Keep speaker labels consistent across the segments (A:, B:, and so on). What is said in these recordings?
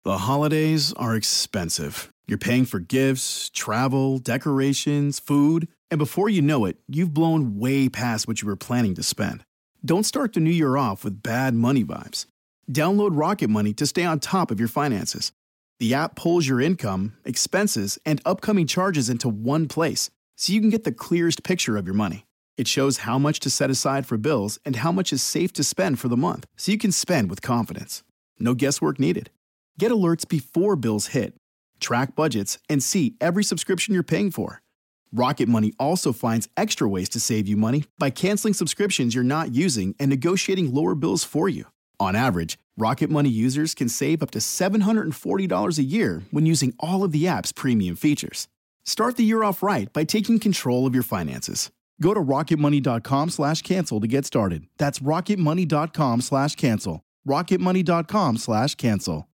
A: The holidays are expensive. You're paying for gifts, travel, decorations, food, and before you know it, you've blown way past what you were planning to spend. Don't start the new year off with bad money vibes. Download Rocket Money to stay on top of your finances. The app pulls your income, expenses, and upcoming charges into one place, so you can get the clearest picture of your money. It shows how much to set aside for bills and how much is safe to spend for the month, so you can spend with confidence. No guesswork needed. Get alerts before bills hit, track budgets, and see every subscription you're paying for. Rocket Money also finds extra ways to save you money by canceling subscriptions you're not using and negotiating lower bills for you. On average, Rocket Money users can save up to $740 a year when using all of the app's premium features. Start the year off right by taking control of your finances. Go to rocketmoney.com/cancel to get started. That's rocketmoney.com/cancel. rocketmoney.com/cancel.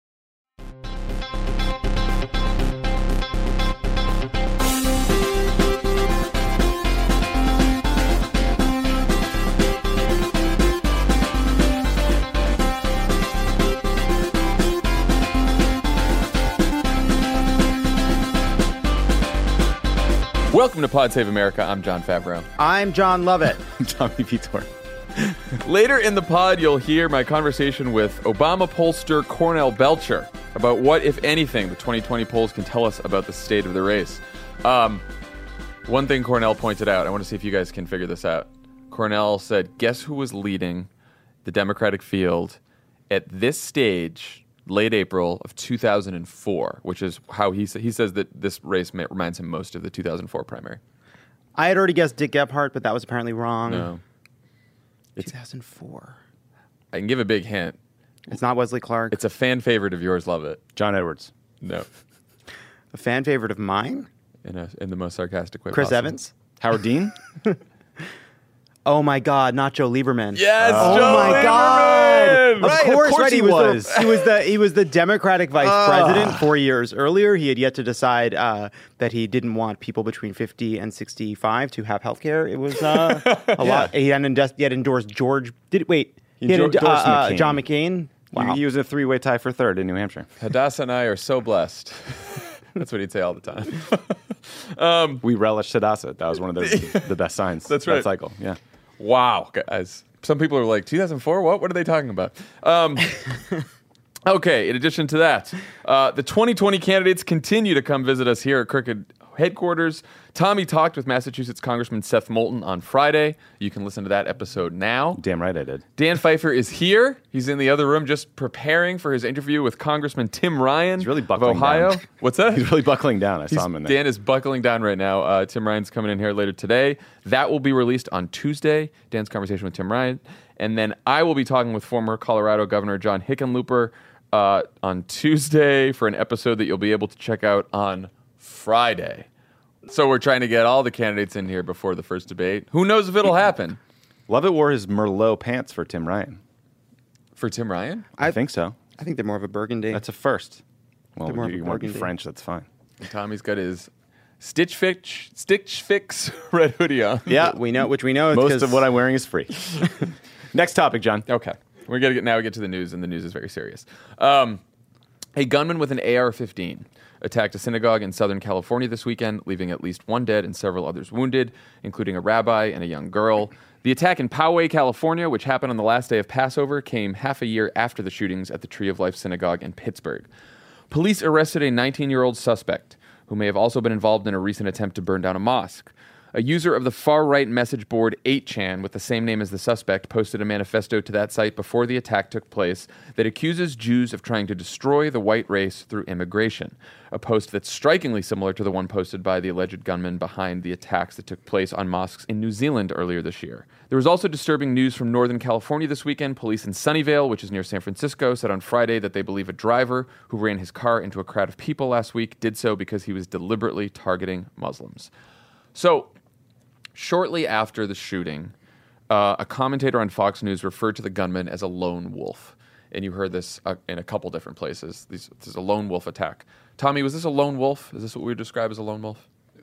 B: Welcome to Pod Save America. I'm John Favreau.
C: I'm John Lovett.
D: Tommy Vitor.
B: Later in the pod, you'll hear my conversation with Obama pollster Cornell Belcher about what, if anything, the 2020 polls can tell us about the state of the race. One thing Cornell pointed out, I want to see if you guys can figure this out. Cornell said, guess who was leading the Democratic field at this stage, late April of 2004, which is how he says that this race reminds him most of the 2004 primary.
C: I had already guessed Dick Gephardt, but that was apparently wrong.
B: No.
C: 2004.
B: I can give a big hint.
C: It's not Wesley Clark.
B: It's a fan favorite of yours, love it.
D: John Edwards.
B: No.
C: A fan favorite of mine?
B: In the most sarcastic way
C: Chris
B: possible.
C: Evans?
D: Howard Dean?
C: Oh my God, not Joe Lieberman.
B: Yes,
C: Oh
B: Joe
C: my
B: Lieberman!
C: God!
D: Right,
C: of course,
D: he was.
C: He was the Democratic vice president 4 years earlier. He had yet to decide that he didn't want people between 50 and 65 to have health care. It was a lot. He had endorsed George. He had
D: endorsed McCain.
C: John McCain. Wow.
D: He was a three-way tie for third in New Hampshire.
B: Hadassah and I are so blessed. That's what he'd say all the time.
D: We relished Hadassah. That was one of the best signs.
B: That's right.
D: That cycle, yeah.
B: Wow, guys. Some people are like, 2004? What are they talking about? Okay, in addition to that, the 2020 candidates continue to come visit us here at Crooked headquarters. Tommy talked with Massachusetts Congressman Seth Moulton on Friday. You can listen to that episode now.
D: Damn right I did.
B: Dan Pfeiffer is here. He's in the other room just preparing for his interview with Congressman Tim Ryan
D: He's really
B: of
D: buckling
B: Ohio.
D: down.
B: What's that?
D: He's really buckling down. I saw him in there.
B: Dan is buckling down right now. Tim Ryan's coming in here later today. That will be released on Tuesday, Dan's conversation with Tim Ryan. And then I will be talking with former Colorado Governor John Hickenlooper on Tuesday for an episode that you'll be able to check out on Friday. So we're trying to get all the candidates in here before the first debate. Who knows if it'll happen?
D: Lovett wore his Merlot pants for Tim Ryan.
B: For Tim Ryan?
D: I think so.
C: I think they're more of a burgundy.
D: That's a first. Well,
C: They're more of a
D: you want to be
C: burgundy.
D: French, that's fine.
B: And Tommy's got his Stitch Fix red hoodie on.
D: Yeah.
C: we know it's
D: Most
C: 'cause-
D: of what I'm wearing is free. Next topic, John.
B: Okay. We get to the news, and the news is very serious. A gunman with an AR-15 attacked a synagogue in Southern California this weekend, leaving at least one dead and several others wounded, including a rabbi and a young girl. The attack in Poway, California, which happened on the last day of Passover, came half a year after the shootings at the Tree of Life Synagogue in Pittsburgh. Police arrested a 19-year-old suspect who may have also been involved in a recent attempt to burn down a mosque. A user of the far-right message board 8chan, with the same name as the suspect, posted a manifesto to that site before the attack took place that accuses Jews of trying to destroy the white race through immigration, a post that's strikingly similar to the one posted by the alleged gunman behind the attacks that took place on mosques in New Zealand earlier this year. There was also disturbing news from Northern California this weekend. Police in Sunnyvale, which is near San Francisco, said on Friday that they believe a driver who ran his car into a crowd of people last week did so because he was deliberately targeting Muslims. So, shortly after the shooting, a commentator on Fox News referred to the gunman as a lone wolf. And you heard this in a couple different places. This is a lone wolf attack. Tommy, was this a lone wolf? Is this what we would describe as a lone wolf?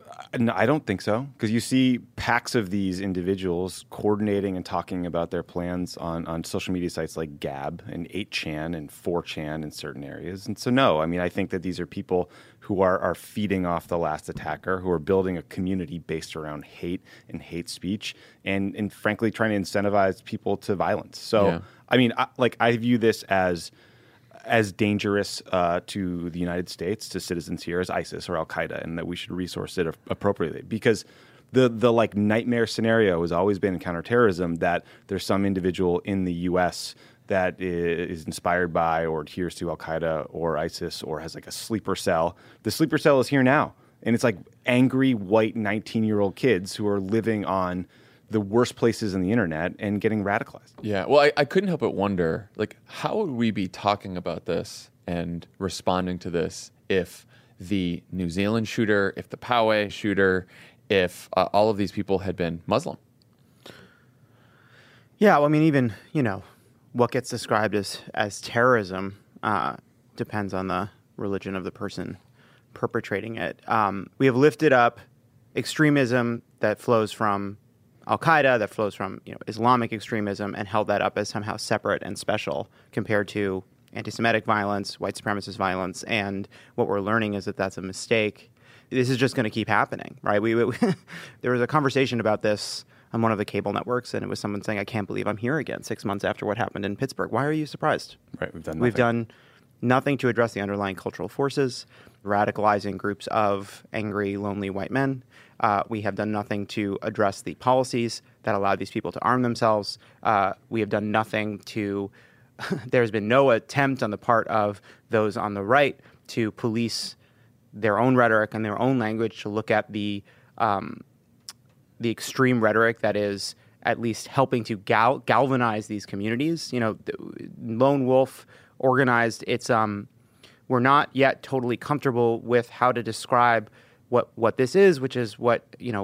D: No, I don't think so, because you see packs of these individuals coordinating and talking about their plans on social media sites like Gab and 8chan and 4chan in certain areas. And so, no, I mean, I think that these are people who are feeding off the last attacker, who are building a community based around hate and hate speech, and frankly, trying to incentivize people to violence. So, yeah. I mean, I view this as dangerous to the United States, to citizens here, as ISIS or Al Qaeda, and that we should resource it appropriately. Because the like nightmare scenario has always been in counterterrorism that there's some individual in the U.S. that is inspired by or adheres to Al Qaeda or ISIS or has like a sleeper cell. The sleeper cell is here now, and it's like angry white 19-year-old kids who are living on the worst places in the internet and getting radicalized.
B: Yeah, well, I couldn't help but wonder, like, how would we be talking about this and responding to this if the New Zealand shooter, if the Poway shooter, if all of these people had been Muslim?
C: Yeah, well, I mean, even, what gets described as terrorism depends on the religion of the person perpetrating it. We have lifted up extremism that flows from Al-Qaeda, that flows from Islamic extremism, and held that up as somehow separate and special compared to anti-Semitic violence, white supremacist violence. And what we're learning is that that's a mistake. This is just going to keep happening, right? There was a conversation about this on one of the cable networks, and it was someone saying, I can't believe I'm here again 6 months after what happened in Pittsburgh. Why are you surprised?
D: Right,
C: We've done nothing to address the underlying cultural forces, radicalizing groups of angry, lonely white men. We have done nothing to address the policies that allow these people to arm themselves. We have done nothing to there's been no attempt on the part of those on the right to police their own rhetoric and their own language, to look at the extreme rhetoric that is at least helping to galvanize these communities. Lone Wolf organized its we're not yet totally comfortable with how to describe what this is, which is what,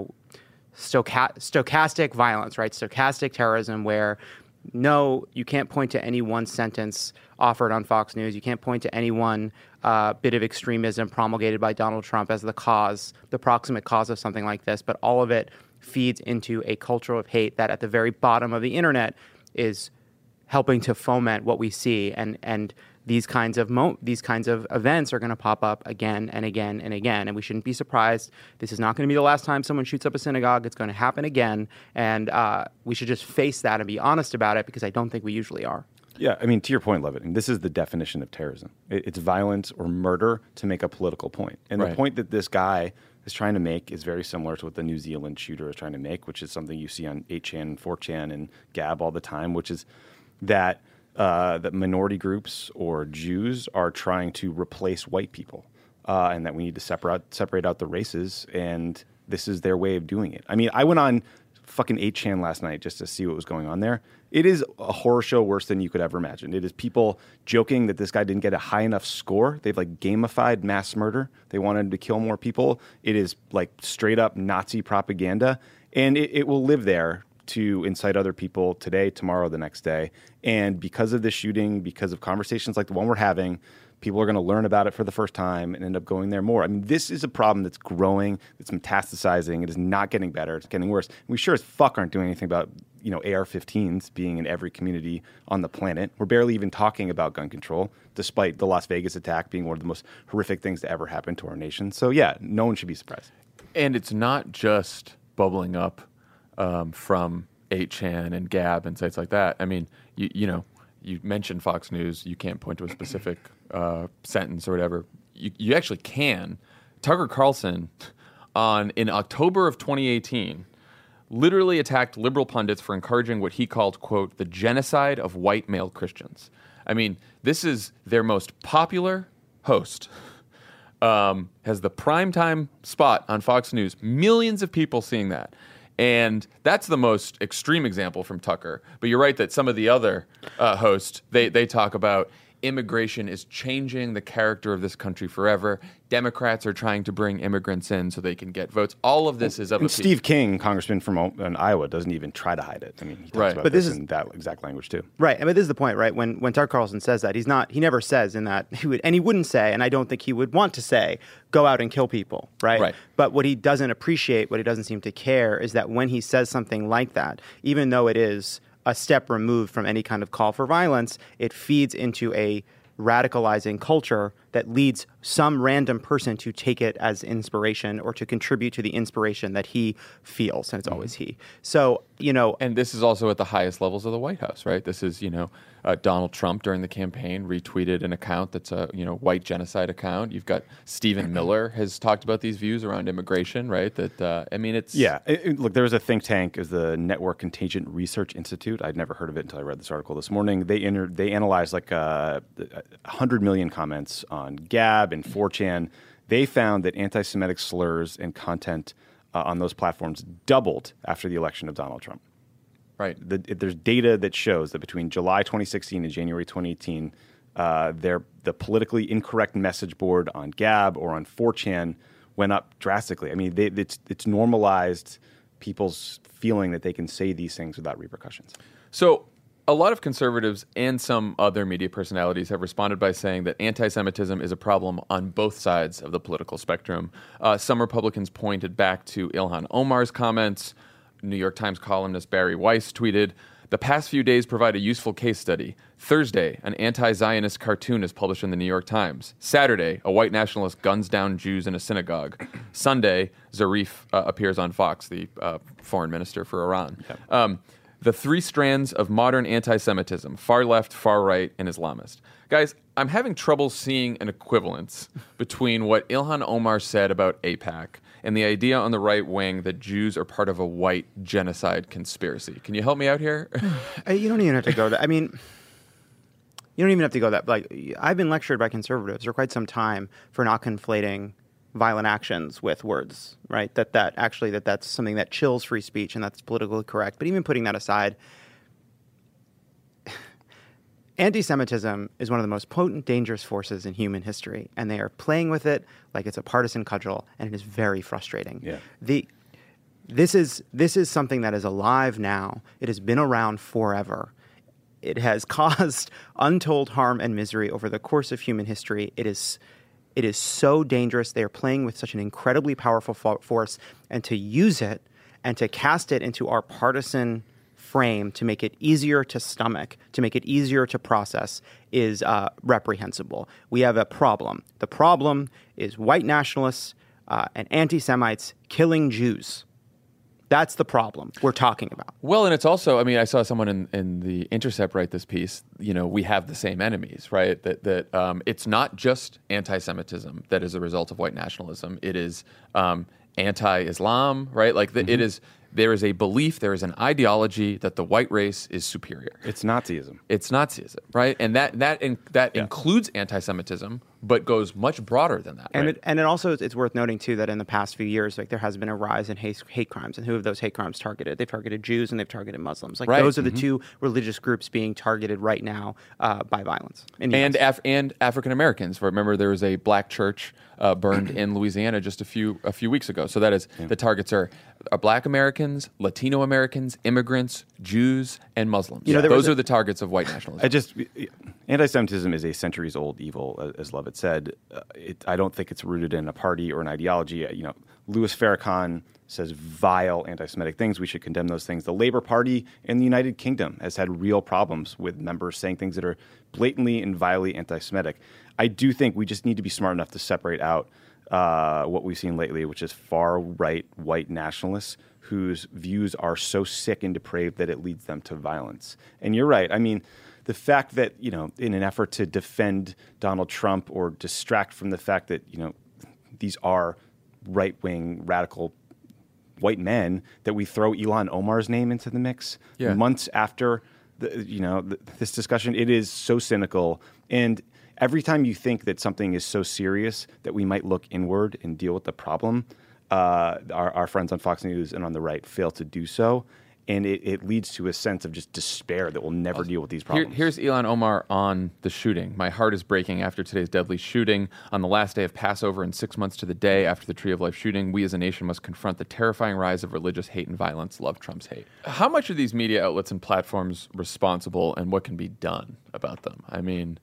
C: stochastic violence, right? Stochastic terrorism, where no, you can't point to any one sentence offered on Fox News. You can't point to any one bit of extremism promulgated by Donald Trump as the proximate cause of something like this. But all of it feeds into a culture of hate that at the very bottom of the internet is helping to foment what we see. And these kinds of events are going to pop up again and again and again, and we shouldn't be surprised. This is not going to be the last time someone shoots up a synagogue. It's going to happen again, and we should just face that and be honest about it, because I don't think we usually are.
D: Yeah, I mean, to your point, Levitt, and this is the definition of terrorism. It's violence or murder to make a political point. And the point that this guy is trying to make is very similar to what the New Zealand shooter is trying to make, which is something you see on 8chan and 4chan and Gab all the time, which is that minority groups or Jews are trying to replace white people, and that we need to separate out the races, and this is their way of doing it. I mean, I went on fucking 8chan last night just to see what was going on there. It is a horror show worse than you could ever imagine. It is people joking that this guy didn't get a high enough score. They've like gamified mass murder. They wanted him to kill more people. It is like straight up Nazi propaganda, and it will live there to incite other people today, tomorrow, the next day. And because of this shooting, because of conversations like the one we're having, people are going to learn about it for the first time and end up going there more. I mean, this is a problem that's growing, it's metastasizing. It is not getting better. It's getting worse. We sure as fuck aren't doing anything about, AR-15s being in every community on the planet. We're barely even talking about gun control, despite the Las Vegas attack being one of the most horrific things to ever happen to our nation. So yeah, no one should be surprised.
B: And it's not just bubbling up from 8chan and Gab and sites like that. I mean, you mentioned Fox News. You can't point to a specific sentence or whatever. You actually can. Tucker Carlson, in October of 2018, literally attacked liberal pundits for encouraging what he called, quote, the genocide of white male Christians. I mean, this is their most popular host. Has the primetime spot on Fox News. Millions of people seeing that. And that's the most extreme example from Tucker. But you're right that some of the other hosts, they talk about immigration is changing the character of this country forever. Democrats are trying to bring immigrants in so they can get votes. All of this is of a
D: And Steve King, congressman from Iowa, doesn't even try to hide it. I mean, he talks about this in that exact language too.
C: Right. I mean, this is the point, right? When Tucker Carlson says that, he never says in that, he wouldn't say, and I don't think he would want to say, go out and kill people, right?
B: Right.
C: But what he doesn't appreciate, what he doesn't seem to care, is that when he says something like that, even though it is a step removed from any kind of call for violence, it feeds into a radicalizing culture that leads some random person to take it as inspiration or to contribute to the inspiration that he feels, and it's always he. So,
B: And this is also at the highest levels of the White House, right? This is, Donald Trump during the campaign retweeted an account that's a, white genocide account. You've got Stephen Miller has talked about these views around immigration, right? That, it's...
D: Yeah. Look, there was a think tank, is the Network Contingent Research Institute. I'd never heard of it until I read this article this morning. They analyzed 100 million comments on Gab and 4chan. They found that anti-Semitic slurs and content on those platforms doubled after the election of Donald Trump.
B: Right.
D: There's data that shows that between July 2016 and January 2018, the politically incorrect message board on Gab or on 4chan went up drastically. I mean, it's normalized people's feeling that they can say these things without repercussions.
B: So a lot of conservatives and some other media personalities have responded by saying that anti-Semitism is a problem on both sides of the political spectrum. Some Republicans pointed back to Ilhan Omar's comments. New York Times columnist Barry Weiss tweeted, "The past few days provide a useful case study. Thursday, an anti-Zionist cartoon is published in the New York Times. Saturday, a white nationalist guns down Jews in a synagogue. Sunday, Zarif appears on Fox, the foreign minister for Iran. Yep. The three strands of modern anti-Semitism, far left, far right, and Islamist." Guys, I'm having trouble seeing an equivalence between what Ilhan Omar said about AIPAC and the idea on the right wing that Jews are part of a white genocide conspiracy. Can you help me out here?
C: You don't even have to go that. I mean, you don't even have to go that. Like, I've been lectured by conservatives for quite some time for not conflating violent actions with words, right? That's something that chills free speech and that's politically correct. But even putting that aside, anti-Semitism is one of the most potent, dangerous forces in human history, and they are playing with it like it's a partisan cudgel, and it is very frustrating.
D: Yeah.
C: This is something that is alive now. It has been around forever. It has caused untold harm and misery over the course of human history. It is so dangerous. They are playing with such an incredibly powerful force, and to use it and to cast it into our partisan frame to make it easier to stomach, to make it easier to process is reprehensible. We have a problem. The problem is white nationalists and anti-Semites killing Jews. That's the problem we're talking about.
B: Well, and it's also, I saw someone in the Intercept write this piece, we have the same enemies, right? That it's not just anti-Semitism that is a result of white nationalism. It is anti-Islam, right? There is a belief, there is an ideology that the white race is superior.
D: It's Nazism.
B: It's Nazism, right? And that includes anti-Semitism, but goes much broader than that.
C: And
B: right?
C: it also it's worth noting too that in the past few years, there has been a rise in hate crimes. And who have those hate crimes targeted? They've targeted Jews and they've targeted Muslims.
B: Right.
C: Those are the two religious groups being targeted right now by violence.
B: And African Americans. Remember, there was a black church burned in Louisiana just a few weeks ago. So that is the targets are Black Americans, Latino Americans, immigrants, Jews, and Muslims. Those are the targets of white nationalism.
D: Anti-Semitism is a centuries-old evil, as Levitt said. I don't think it's rooted in a party or an ideology. Louis Farrakhan says vile anti-Semitic things. We should condemn those things. The Labour Party in the United Kingdom has had real problems with members saying things that are blatantly and vilely anti-Semitic. I do think we just need to be smart enough to separate out what we've seen lately, which is far-right white nationalists whose views are so sick and depraved that it leads them to violence. And you're right. The fact that, in an effort to defend Donald Trump or distract from the fact that, these are right-wing radical white men, that we throw Ilhan Omar's name into the mix months after this discussion, it is so cynical. And every time you think that something is so serious that we might look inward and deal with the problem, our friends on Fox News and on the right fail to do so. and it leads to a sense of just despair that we'll never deal with these problems.
B: Here's Ilhan Omar on the shooting. My heart is breaking after today's deadly shooting. On the last day of Passover and 6 months to the day after the Tree of Life shooting, we as a nation must confront the terrifying rise of religious hate and violence. Love Trump's hate. How much are these media outlets and platforms responsible, and what can be done about them? I mean,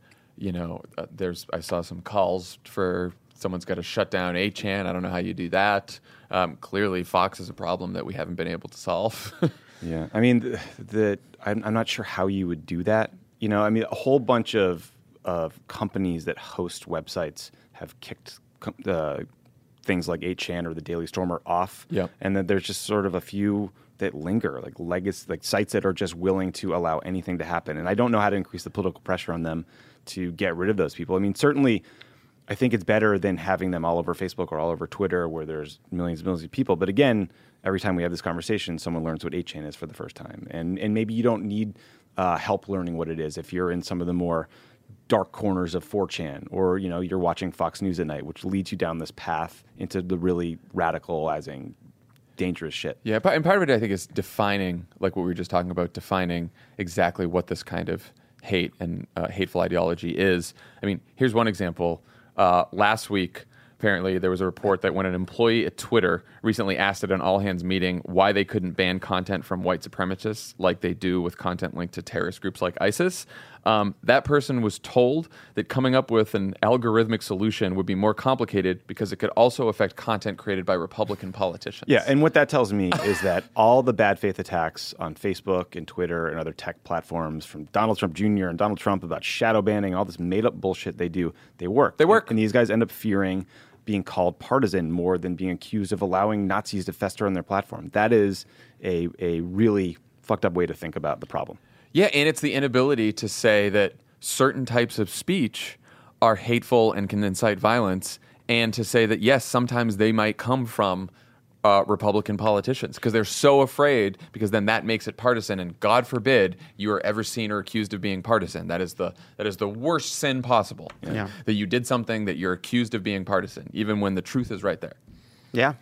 B: I saw some calls for someone's got to shut down 8chan. I don't know how you do that. Clearly, Fox is a problem that we haven't been able to solve.
D: Yeah, I mean, I'm not sure how you would do that. I mean, a whole bunch of companies that host websites have kicked things like 8chan or the Daily Stormer off.
B: Yeah.
D: And then there's just sort of a few that linger, like legacy, like sites that are just willing to allow anything to happen. And I don't know how to increase the political pressure on them to get rid of those people. I mean, certainly, I think it's better than having them all over Facebook or all over Twitter where there's millions and millions of people. But again, every time we have this conversation, someone learns what 8chan is for the first time. And maybe you don't need help learning what it is if you're in some of the more dark corners of 4chan or, you're watching Fox News at night, which leads you down this path into the really radicalizing, dangerous shit.
B: Yeah, and part of it, I think, is defining, like what we were just talking about, defining exactly what this kind of hate and hateful ideology is. I mean, here's one example. Last week, apparently, there was a report that when an employee at Twitter recently asked at an all-hands meeting why they couldn't ban content from white supremacists like they do with content linked to terrorist groups like ISIS, that person was told that coming up with an algorithmic solution would be more complicated because it could also affect content created by Republican politicians.
D: Yeah, and what that tells me is that all the bad faith attacks on Facebook and Twitter and other tech platforms from Donald Trump Jr. and Donald Trump about shadow banning, all this made-up bullshit they do, they work.
B: They work.
D: And these guys end up fearing being called partisan more than being accused of allowing Nazis to fester on their platform. That is a really fucked up way to think about the problem.
B: Yeah, and it's the inability to say that certain types of speech are hateful and can incite violence, and to say that, yes, sometimes they might come from Republican politicians because they're so afraid, because then that makes it partisan, and God forbid you are ever seen or accused of being partisan. That is the worst sin possible.
C: Yeah.
B: That you did something that you're accused of being partisan, even when the truth is right there.
C: Yeah.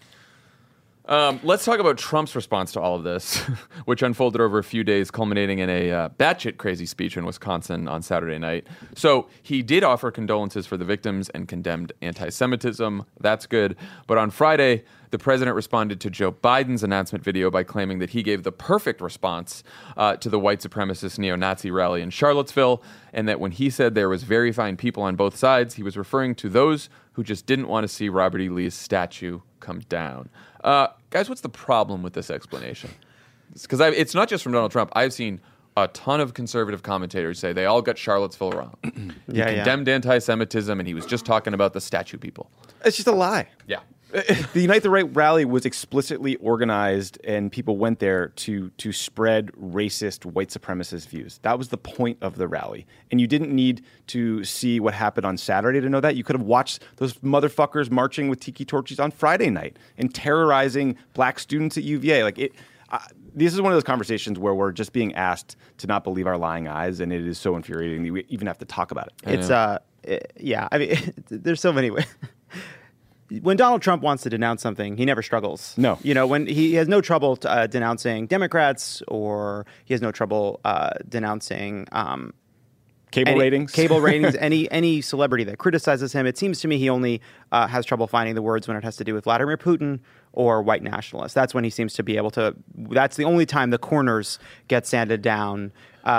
B: Let's talk about Trump's response to all of this, which unfolded over a few days, culminating in a batshit crazy speech in Wisconsin on Saturday night. So he did offer condolences for the victims and condemned anti-Semitism. That's good. But on Friday, the president responded to Joe Biden's announcement video by claiming that he gave the perfect response to the white supremacist neo-Nazi rally in Charlottesville, and that when he said there was very fine people on both sides, he was referring to those who just didn't want to see Robert E. Lee's statue come down. Guys, what's the problem with this explanation? Because it's not just from Donald Trump. I've seen a ton of conservative commentators say they all got Charlottesville wrong. He condemned anti-Semitism, and he was just talking about the statue people.
D: It's just a lie.
B: Yeah.
D: The Unite the Right rally was explicitly organized, and people went there to spread racist, white supremacist views. That was the point of the rally. And you didn't need to see what happened on Saturday to know that. You could have watched those motherfuckers marching with tiki torches on Friday night and terrorizing black students at UVA. This is one of those conversations where we're just being asked to not believe our lying eyes, and it is so infuriating that we even have to talk about it.
C: I mean, there's so many ways. When Donald Trump wants to denounce something, he never struggles.
D: No.
C: When he has no trouble denouncing Democrats, or he has no trouble denouncing
D: cable ratings,
C: any celebrity that criticizes him. It seems to me he only has trouble finding the words when it has to do with Vladimir Putin or white nationalists. That's when he seems to be able to. That's the only time the corners get sanded down.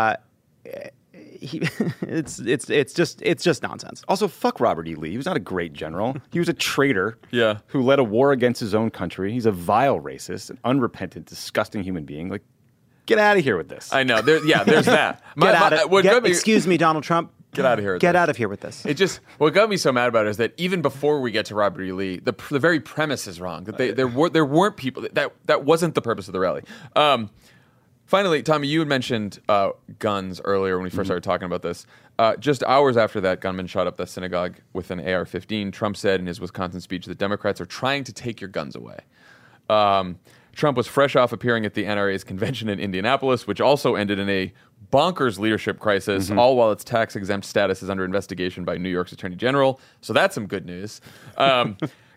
C: It's just nonsense.
D: Also, fuck Robert E. Lee. He was not a great general. He was a traitor who led a war against his own country. He's a vile racist, an unrepentant, disgusting human being. Like, get out of here with this.
B: I know. There's that.
C: Excuse me, Donald Trump.
B: Get out of here.
C: Get out of here with this.
B: What got me so mad about it is that even before we get to Robert E. Lee, the very premise is wrong. That there weren't people that wasn't the purpose of the rally. Finally, Tommy, you had mentioned guns earlier when we first started talking about this. Just hours after that gunman shot up the synagogue with an AR-15, Trump said in his Wisconsin speech that Democrats are trying to take your guns away. Trump was fresh off appearing at the NRA's convention in Indianapolis, which also ended in a bonkers leadership crisis, all while its tax-exempt status is under investigation by New York's Attorney General. So that's some good news.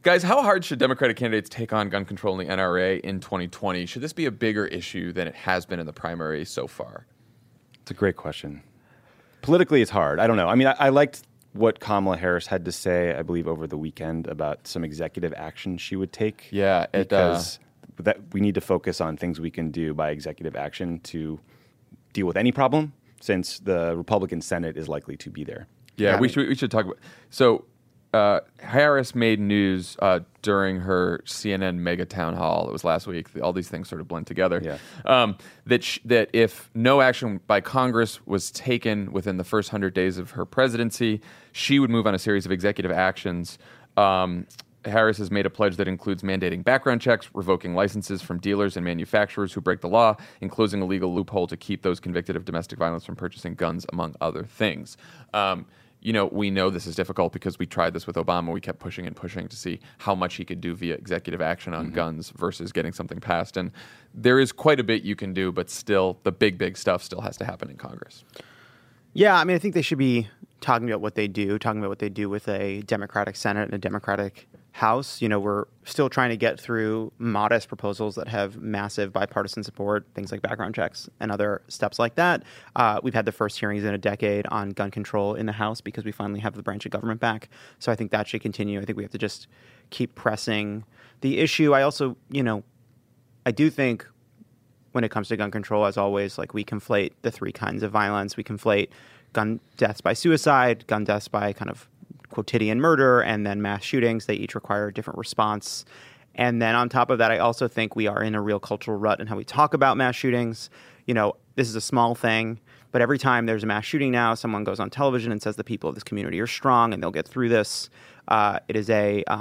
B: Guys, how hard should Democratic candidates take on gun control in the NRA in 2020? Should this be a bigger issue than it has been in the primary so far?
D: It's a great question. Politically, it's hard. I don't know. I mean, I liked what Kamala Harris had to say, I believe, over the weekend about some executive action she would take.
B: Yeah,
D: because that we need to focus on things we can do by executive action to deal with any problem, since the Republican Senate is likely to be there.
B: Yeah, we should talk about. So Harris made news during her CNN mega town hall. It was last week. All these things sort of blend together.
D: Yeah.
B: That if no action by Congress was taken within the first 100 days of her presidency, she would move on a series of executive actions. Harris has made a pledge that includes mandating background checks, revoking licenses from dealers and manufacturers who break the law, and closing a legal loophole to keep those convicted of domestic violence from purchasing guns, among other things. We know this is difficult because we tried this with Obama. We kept pushing and pushing to see how much he could do via executive action on guns versus getting something passed. And there is quite a bit you can do, but still, the big stuff still has to happen in Congress.
C: Yeah, I mean, I think they should be talking about what they do with a Democratic Senate and a Democratic House. We're still trying to get through modest proposals that have massive bipartisan support, things like background checks and other steps like that. We've had the first hearings in a decade on gun control in the House because we finally have the branch of government back. So I think that should continue. I think we have to just keep pressing the issue. I also, I do think when it comes to gun control, as always, like we conflate the three kinds of violence. We conflate gun deaths by suicide, gun deaths by kind of quotidian murder, and then mass shootings. They each require a different response. And then on top of that, I also think we are in a real cultural rut in how we talk about mass shootings. This is a small thing, but every time there's a mass shooting now, someone goes on television and says the people of this community are strong and they'll get through this. It is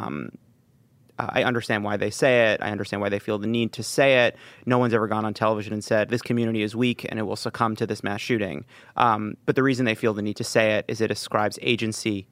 C: I understand why they say it. I understand why they feel the need to say it. No one's ever gone on television and said, this community is weak and it will succumb to this mass shooting. But the reason they feel the need to say it is it ascribes agency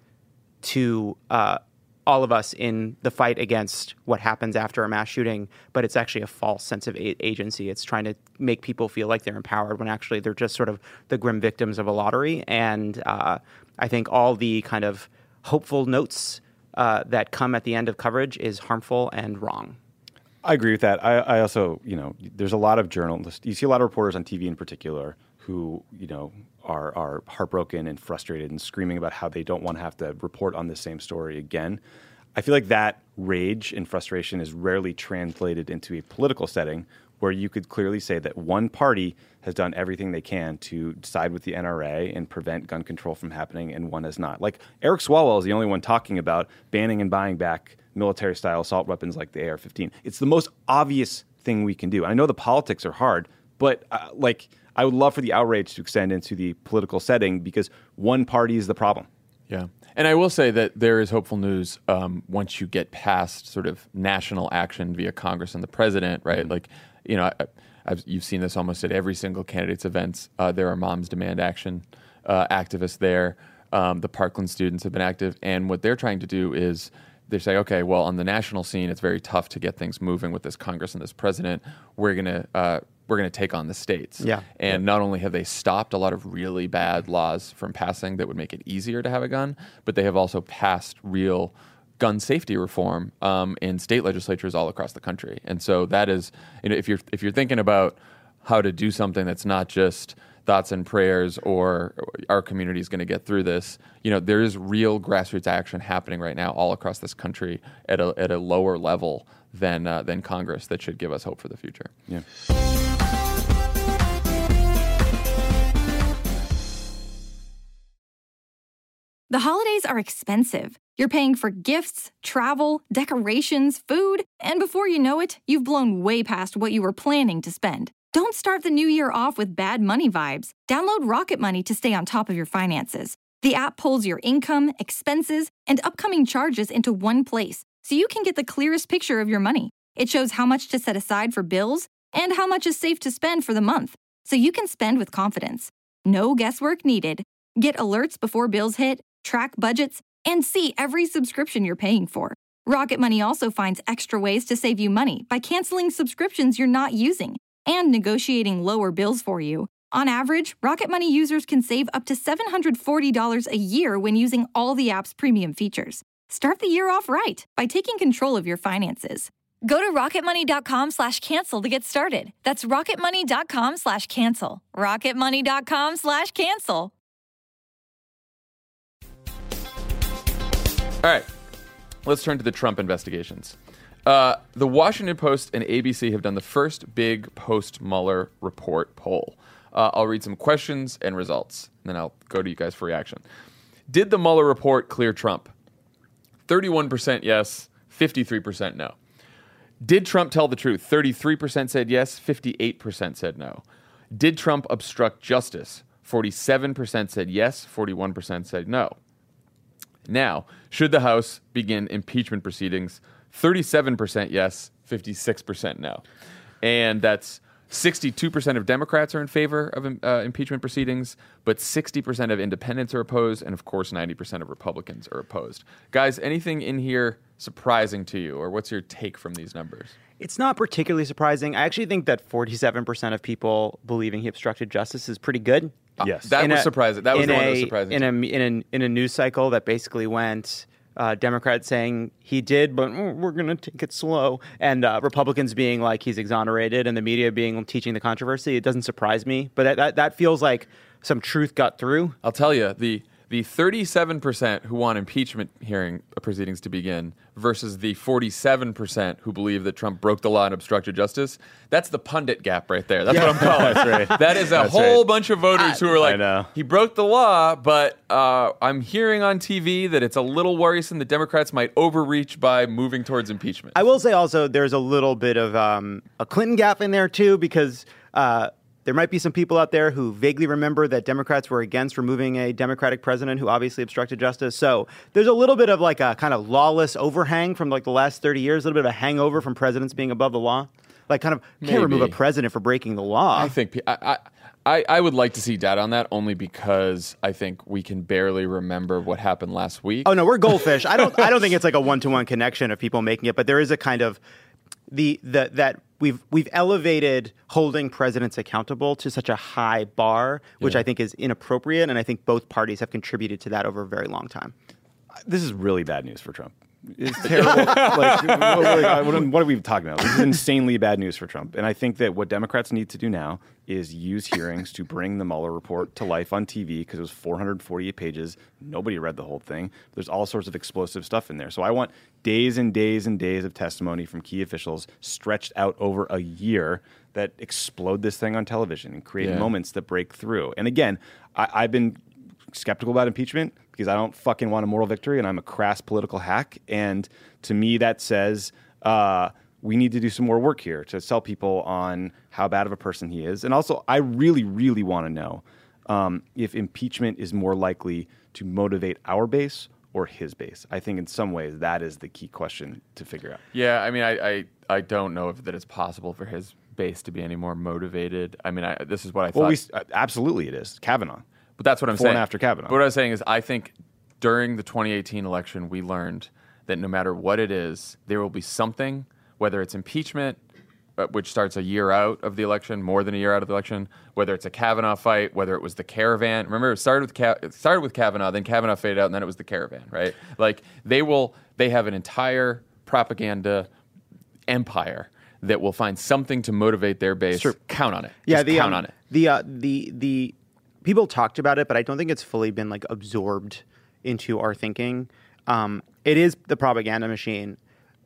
C: to all of us in the fight against what happens after a mass shooting, but it's actually a false sense of agency. It's trying to make people feel like they're empowered when actually they're just sort of the grim victims of a lottery. And I think all the kind of hopeful notes that come at the end of coverage is harmful and wrong.
D: I agree with that. I also, there's a lot of journalists. You see a lot of reporters on TV in particular who, are heartbroken and frustrated and screaming about how they don't want to have to report on the same story again. I feel like that rage and frustration is rarely translated into a political setting where you could clearly say that one party has done everything they can to side with the NRA and prevent gun control from happening, and one has not. Like, Eric Swalwell is the only one talking about banning and buying back military-style assault weapons like the AR-15. It's the most obvious thing we can do. I know the politics are hard, but I would love for the outrage to extend into the political setting because one party is the problem.
B: Yeah. And I will say that there is hopeful news once you get past sort of national action via Congress and the president, right? Like, you've seen this almost at every single candidate's events. There are Moms Demand Action activists there. The Parkland students have been active. And what they're trying to do is they say, okay, well, on the national scene, it's very tough to get things moving with this Congress and this president. We're going to take on the states.
C: Yeah.
B: And not only have they stopped a lot of really bad laws from passing that would make it easier to have a gun, but they have also passed real gun safety reform in state legislatures all across the country. And so that is, if you're thinking about how to do something that's not just thoughts and prayers or our community is going to get through this, there is real grassroots action happening right now all across this country at a lower level than Congress that should give us hope for the future.
D: Yeah.
E: The holidays are expensive. You're paying for gifts, travel, decorations, food, and before you know it, you've blown way past what you were planning to spend. Don't start the new year off with bad money vibes. Download Rocket Money to stay on top of your finances. The app pulls your income, expenses, and upcoming charges into one place, so you can get the clearest picture of your money. It shows how much to set aside for bills and how much is safe to spend for the month, so you can spend with confidence. No guesswork needed. Get alerts before bills hit, track budgets, and see every subscription you're paying for. Rocket Money also finds extra ways to save you money by canceling subscriptions you're not using and negotiating lower bills for you. On average, Rocket Money users can save up to $740 a year when using all the app's premium features. Start the year off right by taking control of your finances. Go to rocketmoney.com/cancel to get started. That's rocketmoney.com/cancel. rocketmoney.com/cancel.
B: All right, let's turn to the Trump investigations. The Washington Post and ABC have done the first big post-Mueller report poll. I'll read some questions and results, and then I'll go to you guys for reaction. Did the Mueller report clear Trump? 31% yes, 53% no. Did Trump tell the truth? 33% said yes, 58% said no. Did Trump obstruct justice? 47% said yes, 41% said no. Now, should the House begin impeachment proceedings? 37% yes, 56% no. And that's 62% of Democrats are in favor of impeachment proceedings, but 60% of independents are opposed, and of course 90% of Republicans are opposed. Guys, anything in here surprising to you, or what's your take from these numbers?
C: It's not particularly surprising. I actually think that 47% of people believing he obstructed justice is pretty good.
D: Yes.
B: That was surprising. That was the one that was surprising.
C: In a news cycle that basically went Democrats saying he did, but we're going to take it slow, and Republicans being like he's exonerated, and the media being teaching the controversy. It doesn't surprise me, but that feels like some truth got through.
B: I'll tell you, the 37% who want impeachment hearing proceedings to begin versus the 47% who believe that Trump broke the law and obstructed justice, that's the pundit gap right there. That's what I'm calling it.
D: That's right.
B: That is a whole bunch of voters who are like, he broke the law, but I'm hearing on TV that it's a little worrisome that Democrats might overreach by moving towards impeachment.
C: I will say also there's a little bit of a Clinton gap in there too, because there might be some people out there who vaguely remember that Democrats were against removing a Democratic president who obviously obstructed justice. So there's a little bit of like a kind of lawless overhang from like the last 30 years, a little bit of a hangover from presidents being above the law. Like kind of can't remove a president for breaking the law.
B: I think I would like to see data on that only because I think we can barely remember what happened last week.
C: Oh no, we're goldfish. I don't think it's like a one-to-one connection of people making it, but there is a kind of that we've elevated holding presidents accountable to such a high bar, which I think is inappropriate, and I think both parties have contributed to that over a very long time.
D: This is really bad news for Trump. It's terrible. What are we talking about? This is insanely bad news for Trump. And I think that what Democrats need to do now is use hearings to bring the Mueller report to life on TV, because it was 448 pages. Nobody read the whole thing. There's all sorts of explosive stuff in there. So I want days and days and days of testimony from key officials stretched out over a year that explode this thing on television and create moments that break through. And again, I've been skeptical about impeachment because I don't fucking want a moral victory, and I'm a crass political hack. And to me, that says we need to do some more work here to sell people on how bad of a person he is. And also, I really, really want to know if impeachment is more likely to motivate our base or his base. I think in some ways that is the key question to figure out.
B: Yeah, I mean, I don't know if that it's possible for his base to be any more motivated. I mean, this is what I thought.
D: Well, absolutely it is. Kavanaugh.
B: But that's what I'm
D: Before
B: saying.
D: and after Kavanaugh.
B: But what I was saying is I think during the 2018 election, we learned that no matter what it is, there will be something, whether it's impeachment, which starts a year out of the election, more than a year out of the election, whether it's a Kavanaugh fight, whether it was the caravan. Remember, it started with Kavanaugh, then Kavanaugh faded out, and then it was the caravan, right? Like, they have an entire propaganda empire that will find something to motivate their base.
C: Sure.
B: Count on it.
C: Yeah,
B: Just count on it.
C: The people talked about it, but I don't think it's fully been like absorbed into our thinking. It is the propaganda machine.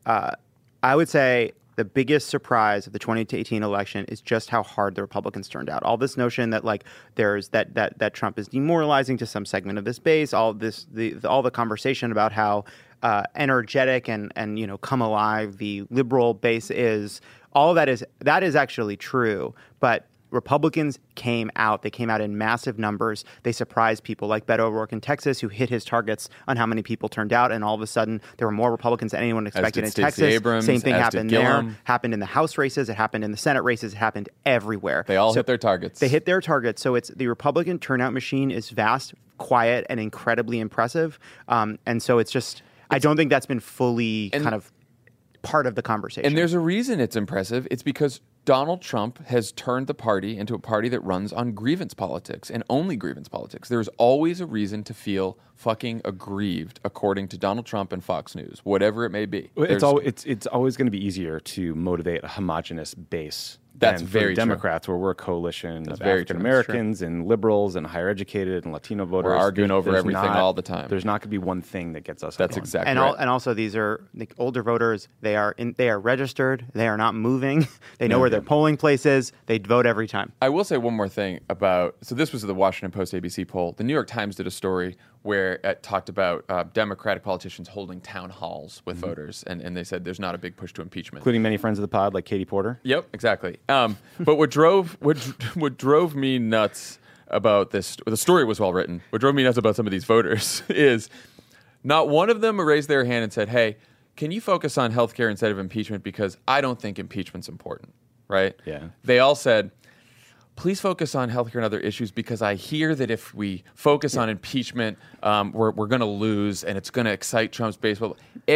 C: I would say the biggest surprise of the 2018 election is just how hard the Republicans turned out. All this notion that like there's that Trump is demoralizing to some segment of this base. All the conversation about how energetic and come alive the liberal base is. All of that is actually true, but Republicans came out. They came out in massive numbers. They surprised people like Beto O'Rourke in Texas, who hit his targets on how many people turned out. And all of a sudden, there were more Republicans than anyone expected in Texas.
B: Abrams,
C: same thing happened there.
B: Gillum.
C: Happened in the House races. It happened in the Senate races. It happened everywhere.
B: They all hit their targets.
C: They hit their targets. So it's the Republican turnout machine is vast, quiet, and incredibly impressive. And so I don't think that's been fully kind of part of the conversation.
B: And there's a reason it's impressive. It's because Donald Trump has turned the party into a party that runs on grievance politics and only grievance politics. There's always a reason to feel fucking aggrieved, according to Donald Trump and Fox News, whatever it may be.
D: It's always going to be easier to motivate a homogenous base.
B: That's
D: than
B: very
D: for Democrats, where we're a coalition of
B: very
D: African
B: true.
D: Americans and liberals and higher educated and Latino voters.
B: We're arguing over
D: There's
B: everything all the time.
D: There's not going to be one thing that gets us.
B: That's
D: going.
B: exactly
C: And
B: right.
C: and also these are the older voters. They are registered. They are not moving. They know where their polling place is. They vote every time.
B: I will say one more thing about, so this was the Washington Post ABC poll. The New York Times did a story where it talked about Democratic politicians holding town halls with voters, and they said there's not a big push to impeachment.
D: Including many friends of the pod like Katie Porter.
B: Yep, exactly. But what drove me nuts about this, the story was well written. What drove me nuts about some of these voters is not one of them raised their hand and said, "Hey, can you focus on healthcare instead of impeachment? Because I don't think impeachment's important." Right?
D: Yeah.
B: They all said, "Please focus on healthcare and other issues because I hear that if we focus on impeachment, we're going to lose and it's going to excite Trump's base." Well,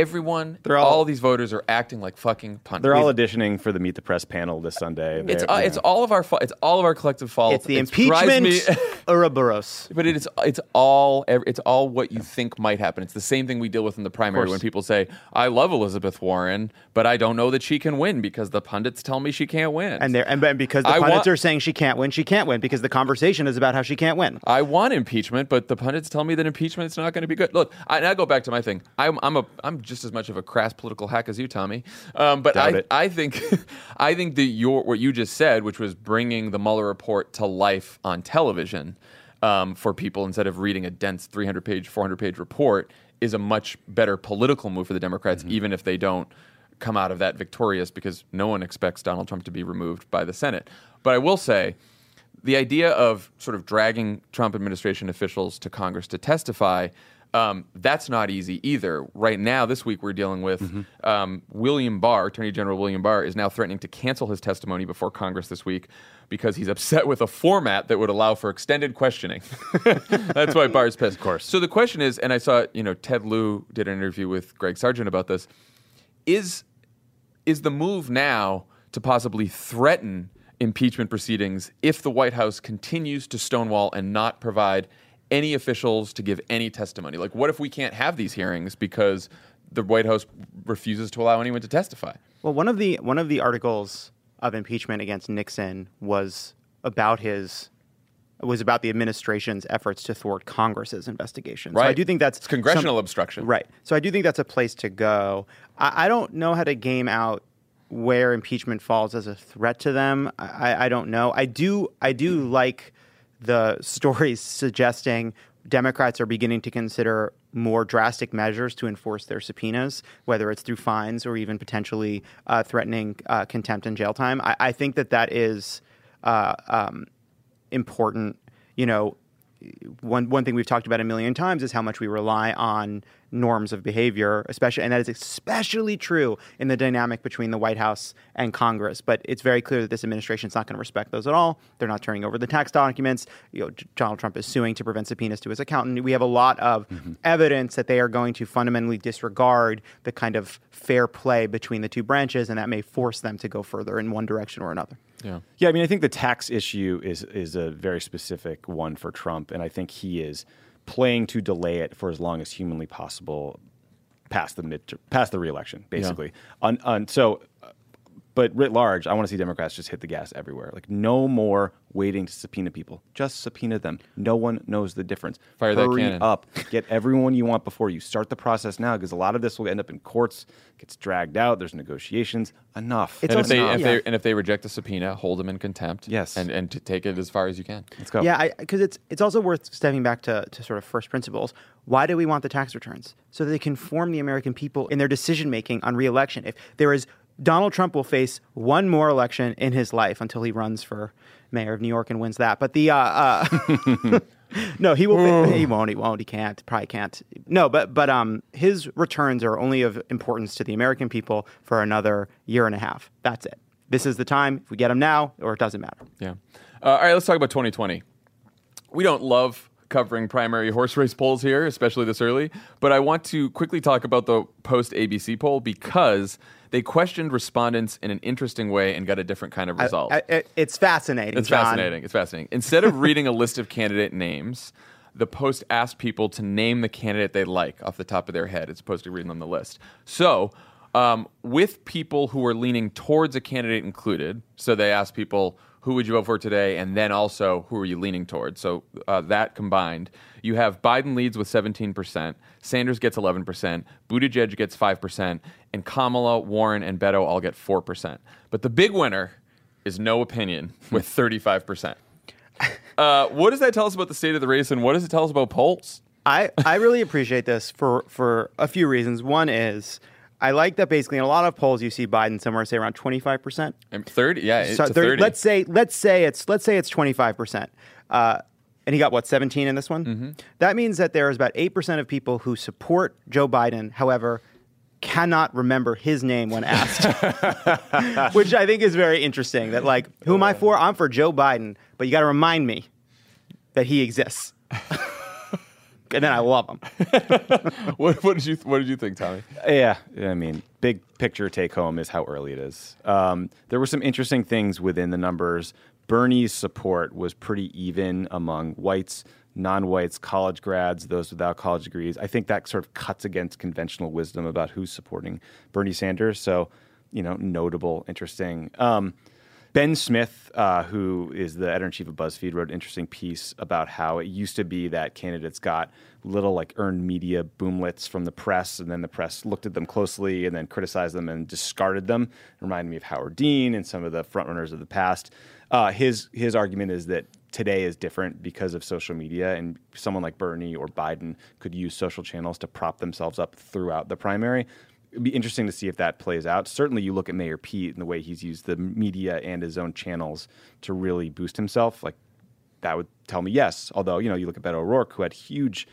B: all these voters are acting like fucking pundits.
D: They're all auditioning for the Meet the Press panel this Sunday.
B: It's all of our fault. It's all of our collective fault.
C: It's the
B: It drives
C: impeachment Ouroboros.
B: But it's all what you think might happen. It's the same thing we deal with in the primary when people say, "I love Elizabeth Warren, but I don't know that she can win because the pundits tell me she can't win."
C: And because the pundits are saying she can't win because the conversation is about how she can't win.
B: I want impeachment, but the pundits tell me that impeachment's not going to be good. Look, I go back to my thing. I'm just as much of a crass political hack as you, Tommy. But I think that what you just said, which was bringing the Mueller report to life on television for people instead of reading a dense 300-page, 400-page report, is a much better political move for the Democrats, even if they don't come out of that victorious, because no one expects Donald Trump to be removed by the Senate. But I will say, the idea of sort of dragging Trump administration officials to Congress to testify, that's not easy either. Right now, this week, we're dealing with William Barr, Attorney General William Barr, is now threatening to cancel his testimony before Congress this week because he's upset with a format that would allow for extended questioning. That's why Barr's pissed.
D: Of course.
B: So the question is, and I saw, Ted Lieu did an interview with Greg Sargent about this, is the move now to possibly threaten impeachment proceedings if the White House continues to stonewall and not provide any officials to give any testimony? Like, what if we can't have these hearings because the White House refuses to allow anyone to testify?
C: Well, one of the articles of impeachment against Nixon was about the administration's efforts to thwart Congress's investigation.
B: Right.
C: So I do think that's
B: it's congressional obstruction.
C: Right. So I do think that's a place to go. I don't know how to game out where impeachment falls as a threat to them. I don't know. I do like the stories suggesting Democrats are beginning to consider more drastic measures to enforce their subpoenas, whether it's through fines or even potentially threatening contempt and jail time. I think that is important. One thing we've talked about a million times is how much we rely on norms of behavior, and that is especially true in the dynamic between the White House and Congress. But it's very clear that this administration is not going to respect those at all. They're not turning over the tax documents. Donald Trump is suing to prevent subpoenas to his accountant. We have a lot of evidence that they are going to fundamentally disregard the kind of fair play between the two branches, and that may force them to go further in one direction or another.
D: Yeah. I mean, I think the tax issue is a very specific one for Trump, and I think he is playing to delay it for as long as humanly possible past the re-election, basically. Yeah. But writ large, I want to see Democrats just hit the gas everywhere. Like, no more waiting to subpoena people. Just subpoena them. No one knows the difference.
B: Fire that cannon.
D: Hurry up. Get everyone you want before you start the process now, because a lot of this will end up in courts, gets dragged out, there's negotiations. Enough.
B: If they reject the subpoena, hold them in contempt.
D: Yes.
B: And to take it as far as you can.
D: Let's go.
C: Yeah, because it's also worth stepping back to sort of first principles. Why do we want the tax returns? So that they can inform the American people in their decision-making on re-election. If there is Donald Trump will face one more election in his life until he runs for mayor of New York and wins that. But no, he will. He won't. He can't. Probably can't. No, but his returns are only of importance to the American people for another year and a half. That's it. This is the time. If we get him now, or it doesn't matter.
B: Yeah. All right. Let's talk about 2020. We don't love covering primary horse race polls here, especially this early. But I want to quickly talk about the post-ABC poll because they questioned respondents in an interesting way and got a different kind of result.
C: It's fascinating,
B: It's
C: John.
B: fascinating. It's fascinating. Instead of reading a list of candidate names, the Post asked people to name the candidate they like off the top of their head as opposed to reading them the list. So with people who were leaning towards a candidate included, so they asked people, who would you vote for today? And then also, who are you leaning towards? So that combined, you have Biden leads with 17%, Sanders gets 11%, Buttigieg gets 5%, and Kamala, Warren, and Beto all get 4%. But the big winner is no opinion with 35%. What does that tell us about the state of the race, and what does it tell us about polls?
C: I really appreciate this for a few reasons. One is I like that basically in a lot of polls you see Biden somewhere say around 25%.
B: And 30, yeah, it's
C: So
B: 30.
C: let's say it's 25%. And he got what, 17 in this one?
B: Mm-hmm.
C: That means that there is about 8% of people who support Joe Biden, however, cannot remember his name when asked, which I think is very interesting. That like, who am I for? I'm for Joe Biden, but you got to remind me that he exists. And then I love him.
B: What did you think, Tommy?
D: Yeah, I mean, big picture take home is how early it is. There were some interesting things within the numbers. Bernie's support was pretty even among whites, non-whites, college grads, those without college degrees. I think that sort of cuts against conventional wisdom about who's supporting Bernie Sanders. So, notable, interesting. Ben Smith, who is the editor-in-chief of BuzzFeed, wrote an interesting piece about how it used to be that candidates got little earned media boomlets from the press, and then the press looked at them closely and then criticized them and discarded them. It reminded me of Howard Dean and some of the frontrunners of the past. His argument is that today is different because of social media, and someone like Bernie or Biden could use social channels to prop themselves up throughout the primary. It'd be interesting to see if that plays out. Certainly, you look at Mayor Pete and the way he's used the media and his own channels to really boost himself. Like, that would tell me yes. Although, you look at Beto O'Rourke, who had huge,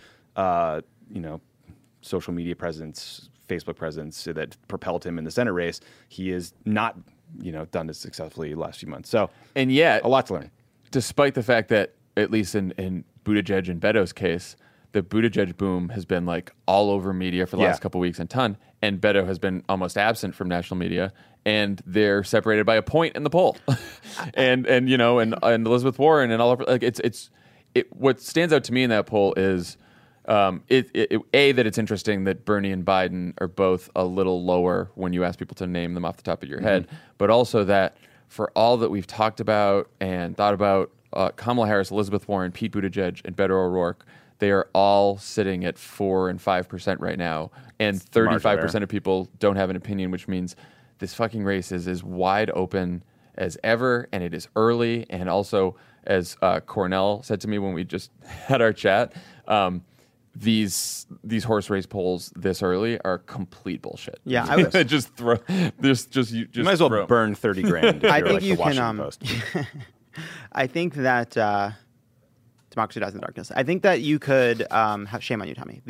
D: social media presence, Facebook presence that propelled him in the Senate race. He is not, done as successfully the last few months. So,
B: And yet,
D: a lot to learn.
B: Despite the fact that, at least in Buttigieg and Beto's case, the Buttigieg boom has been all over media for the last couple of weeks and Beto has been almost absent from national media, and they're separated by a point in the poll. and Elizabeth Warren and all of what stands out to me in that poll is that it's interesting that Bernie and Biden are both a little lower when you ask people to name them off the top of your head, but also that for all that we've talked about and thought about Kamala Harris, Elizabeth Warren, Pete Buttigieg, and Beto O'Rourke, they are all sitting at 4 and 5% right now, and 35% of people don't have an opinion, which means this fucking race is as wide open as ever, and it is early. And also, as Cornell said to me when we just had our chat, these horse race polls this early are complete bullshit.
C: Yeah, I was
B: just throw. You
D: might as well burn $30,000.
C: I think you
D: the Washington
C: can.
D: Post.
C: I think that. Democracy Dies in the Darkness. I think that you could shame on you, Tommy.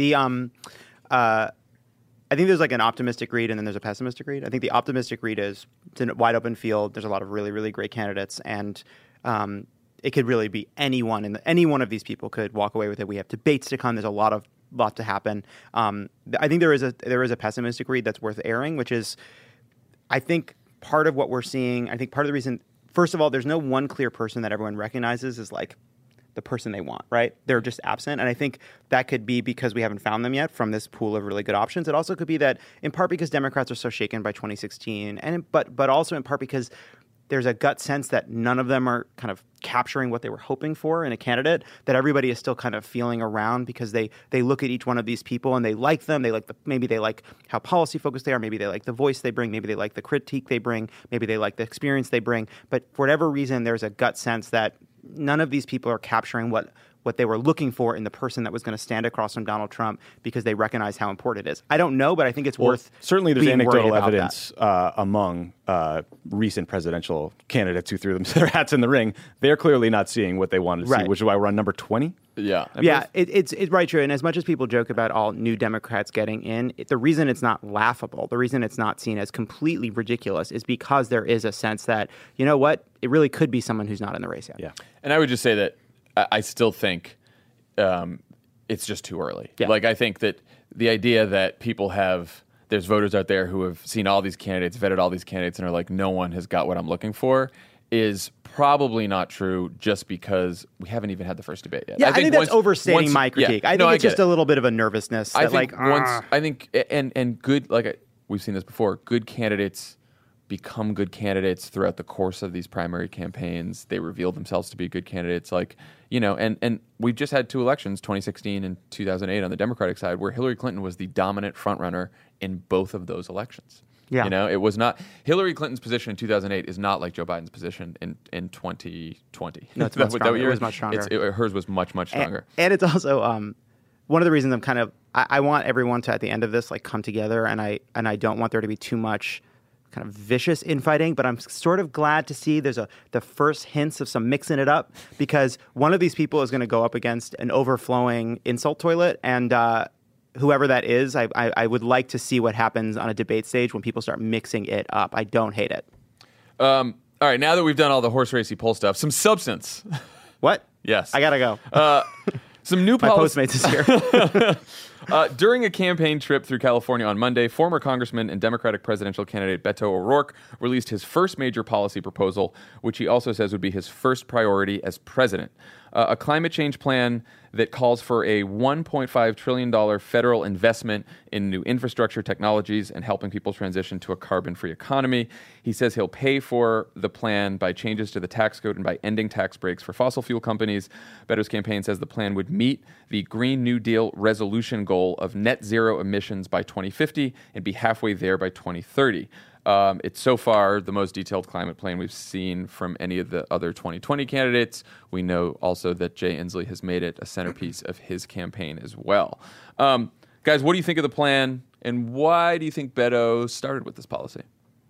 C: I think there's an optimistic read and then there's a pessimistic read. I think the optimistic read is it's a wide open field. There's a lot of really, really great candidates, and it could really be anyone, and any one of these people could walk away with it. We have debates to come. There's a lot to happen. I think there is a pessimistic read that's worth airing, which is, I think part of what we're seeing. I think part of the reason, first of all, there's no one clear person that everyone recognizes as the person they want, right? They're just absent. And I think that could be because we haven't found them yet from this pool of really good options. It also could be that in part because Democrats are so shaken by 2016, but also in part because there's a gut sense that none of them are kind of capturing what they were hoping for in a candidate, that everybody is still kind of feeling around because they look at each one of these people and they like them. They like maybe they like how policy focused they are. Maybe they like the voice they bring. Maybe they like the critique they bring. Maybe they like the experience they bring. But for whatever reason, there's a gut sense that none of these people are capturing what they were looking for in the person that was going to stand across from Donald Trump because they recognize how important it is. I don't know, but I think it's worth
D: certainly there's
C: being
D: anecdotal
C: worried about
D: evidence among recent presidential candidates who threw their hats in the ring. They're clearly not seeing what they wanted to see, which is why we're on number 20.
B: Yeah.
C: It's right true. And as much as people joke about all new Democrats getting in, the reason it's not laughable, the reason it's not seen as completely ridiculous is because there is a sense that, you know what, it really could be someone who's not in the race yet.
D: Yeah.
B: And I would just say that I still think it's just too early.
C: Yeah.
B: Like, I think that the idea that there's voters out there who have seen all these candidates, vetted all these candidates, and are like, no one has got what I'm looking for, is probably not true, just because we haven't even had the first debate yet.
C: Yeah, I think that's overstating my critique. I think it's just a little bit of a nervousness.
B: I think we've seen this before, good candidates become good candidates throughout the course of these primary campaigns. They reveal themselves to be good candidates, and we've just had two elections, 2016 and 2008 on the Democratic side, where Hillary Clinton was the dominant frontrunner in both of those elections.
C: Yeah.
B: It was not Hillary Clinton's position in 2008 is not like Joe Biden's position in 2020.
C: No, it's much stronger. It was much stronger.
B: Hers was much, much stronger.
C: And it's also one of the reasons I want everyone to, at the end of this, come together, and I don't want there to be too much kind of vicious infighting, but I'm sort of glad to see there's the first hints of some mixing it up, because one of these people is going to go up against an overflowing insult toilet, and whoever that is, I would like to see what happens on a debate stage when people start mixing it up. I don't hate it.
B: All right, now that we've done all the horse racy poll stuff, some substance.
C: What?
B: Yes.
C: I gotta go.
B: Some new
C: My
B: policy.
C: Postmates is here.
B: During a campaign trip through California on Monday, former Congressman and Democratic presidential candidate Beto O'Rourke released his first major policy proposal, which he also says would be his first priority as president. A climate change plan that calls for a $1.5 trillion federal investment in new infrastructure technologies and helping people transition to a carbon-free economy. He says he'll pay for the plan by changes to the tax code and by ending tax breaks for fossil fuel companies. Beto's campaign says the plan would meet the Green New Deal resolution goal of net zero emissions by 2050 and be halfway there by 2030. It's so far the most detailed climate plan we've seen from any of the other 2020 candidates. We know also that Jay Inslee has made it a centerpiece of his campaign as well. Guys, what do you think of the plan, and why do you think Beto started with this policy?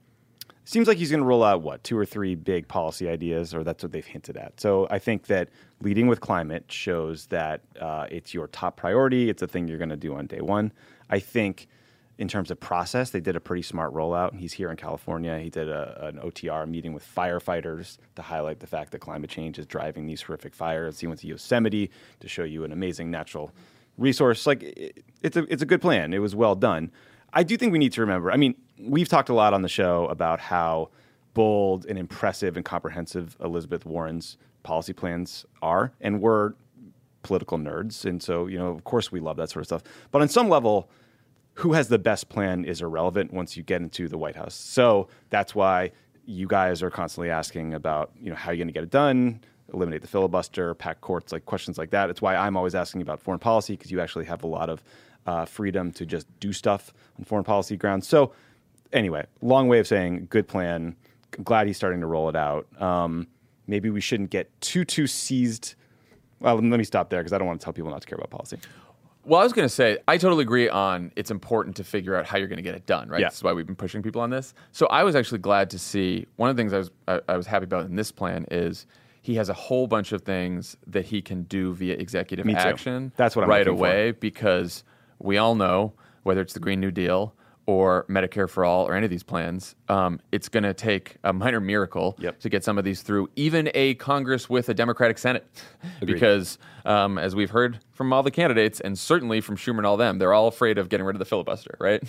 D: Seems like he's going to roll out, 2 or 3 big policy ideas, or that's what they've hinted at. So I think that leading with climate shows that it's your top priority. It's a thing you're going to do on day one. I think in terms of process, they did a pretty smart rollout. He's here in California. He did an OTR meeting with firefighters to highlight the fact that climate change is driving these horrific fires. He went to Yosemite to show you an amazing natural resource. It's a good plan. It was well done. I do think we need to remember, we've talked a lot on the show about how bold and impressive and comprehensive Elizabeth Warren's policy plans are, and we're political nerds, and so, of course we love that sort of stuff. But on some level, who has the best plan is irrelevant once you get into the White House. So that's why you guys are constantly asking about, how are you going to get it done, eliminate the filibuster, pack courts, questions like that. It's why I'm always asking about foreign policy, because you actually have a lot of freedom to just do stuff on foreign policy grounds. So anyway, long way of saying good plan. I'm glad he's starting to roll it out. Maybe we shouldn't get too seized. Well, let me stop there, because I don't want to tell people not to care about policy.
B: Well, I was going to say, I totally agree on it's important to figure out how you're going to get it done, right?
D: Yeah.
B: That's why we've been pushing people on this. So I was actually glad to see, one of the things I was happy about in this plan is he has a whole bunch of things that he can do via executive action.
D: That's what I'm
B: right
D: looking
B: away, because we all know, whether it's the Green New Deal or Medicare for All or any of these plans, it's going to take a minor miracle to get some of these through, even a Congress with a Democratic Senate.
D: Agreed.
B: Because as we've heard from all the candidates, and certainly from Schumer and all them, they're all afraid of getting rid of the filibuster, right?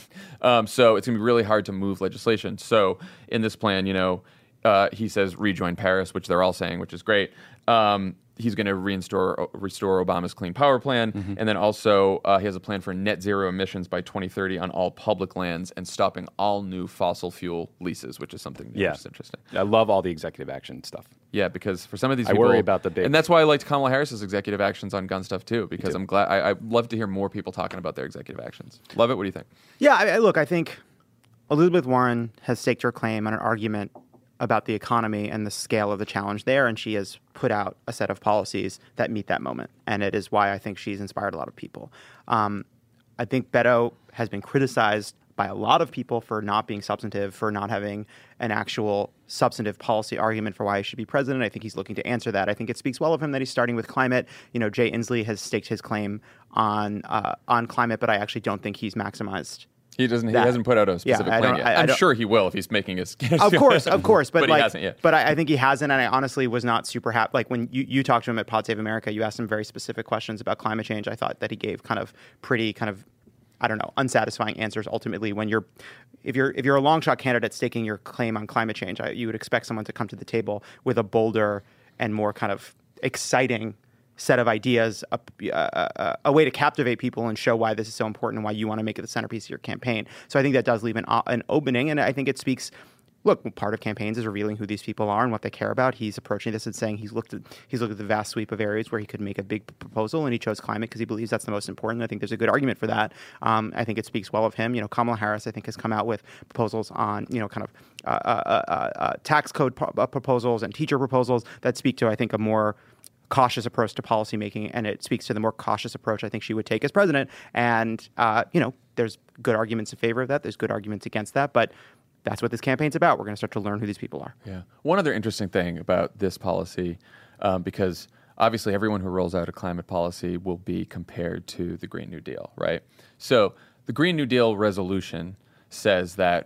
B: So it's going to be really hard to move legislation. So in this plan, he says rejoin Paris, which they're all saying, which is great. He's going to restore Obama's Clean Power Plan. Mm-hmm. And then also he has a plan for net zero emissions by 2030 on all public lands and stopping all new fossil fuel leases, which is something which is interesting.
D: I love all the executive action stuff.
B: Yeah, because for some of these people...
D: I worry about the big...
B: And that's why I liked Kamala Harris's executive actions on gun stuff, too, because I'm glad... I'd love to hear more people talking about their executive actions. Love it. What do you think?
C: Yeah, look, I think Elizabeth Warren has staked her claim on an argument about the economy and the scale of the challenge there, and she has put out a set of policies that meet that moment, and it is why I think she's inspired a lot of people. I think Beto has been criticized by a lot of people for not being substantive, for not having an actual substantive policy argument for why he should be president. I think he's looking to answer that. I think it speaks well of him that he's starting with climate. Jay Inslee has staked his claim on climate, but I actually don't think he's maximized
B: He doesn't. He hasn't put out a specific plan yet. I'm sure he will if he's making his.
C: Of course, but
B: he hasn't yet.
C: But I think he hasn't, and I honestly was not super happy. Like when you talked to him at Pod Save America, you asked him very specific questions about climate change. I thought that he gave pretty unsatisfying answers. Ultimately, if you're a long shot candidate staking your claim on climate change, you would expect someone to come to the table with a bolder and more kind of exciting set of ideas, a way to captivate people and show why this is so important and why you want to make it the centerpiece of your campaign. So I think that does leave an opening, and I think it speaks. Look, part of campaigns is revealing who these people are and what they care about. He's approaching this and saying he's looked at the vast sweep of areas where he could make a big proposal, and he chose climate because he believes that's the most important. I think there's a good argument for that. I think it speaks well of him. Kamala Harris, I think, has come out with proposals on tax code proposals and teacher proposals that speak to, I think, a more cautious approach to policymaking, and it speaks to the more cautious approach I think she would take as president. And there's good arguments in favor of that. There's good arguments against that, but that's what this campaign's about. We're going to start to learn who these people are.
B: Yeah. One other interesting thing about this policy, because obviously everyone who rolls out a climate policy will be compared to the Green New Deal, right? So the Green New Deal resolution says that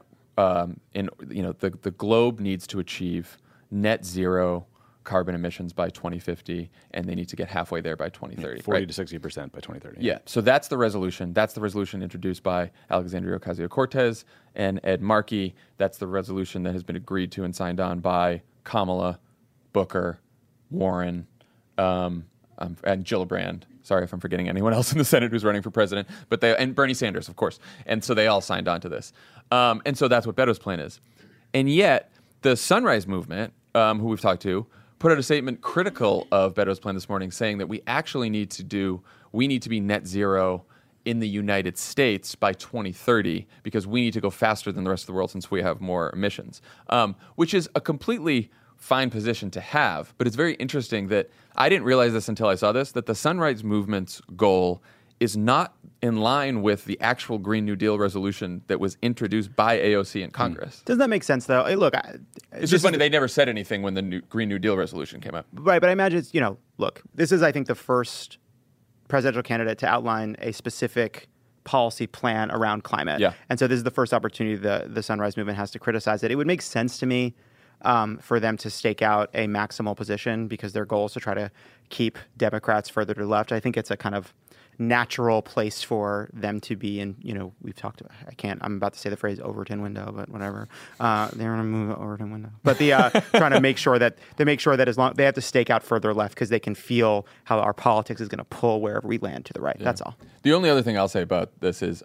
B: the globe needs to achieve net zero carbon emissions by 2050, and they need to get halfway there by 2030.
D: 40 to 60% by 2030.
B: Yeah. So that's the resolution. That's the resolution introduced by Alexandria Ocasio-Cortez and Ed Markey. That's the resolution that has been agreed to and signed on by Kamala, Booker, Warren, and Gillibrand. Sorry if I'm forgetting anyone else in the Senate who's running for president, and Bernie Sanders, of course. And so they all signed on to this. And so that's what Beto's plan is. And yet, the Sunrise Movement, who we've talked to, put out a statement critical of Beto's plan this morning, saying that we actually need to be net zero in the United States by 2030 because we need to go faster than the rest of the world since we have more emissions, which is a completely fine position to have. But it's very interesting that I didn't realize this until I saw this, that the Sunrise Movement's goal is not in line with the actual Green New Deal resolution that was introduced by AOC in Congress.
C: Doesn't that make sense, though? Hey, look,
B: it's just funny. They never said anything when the Green New Deal resolution came up.
C: Right, but I imagine it's, look, this is, I think, the first presidential candidate to outline a specific policy plan around climate.
B: Yeah.
C: And so this is the first opportunity the Sunrise Movement has to criticize it. It would make sense to me for them to stake out a maximal position because their goal is to try to keep Democrats further to the left. I think it's a kind of natural place for them to be in. We've talked about, I'm about to say the phrase Overton window, but whatever. They're going to move the Overton window. But trying to make sure that as long they have to stake out further left because they can feel how our politics is going to pull wherever we land to the right. Yeah. That's all.
B: The only other thing I'll say about this is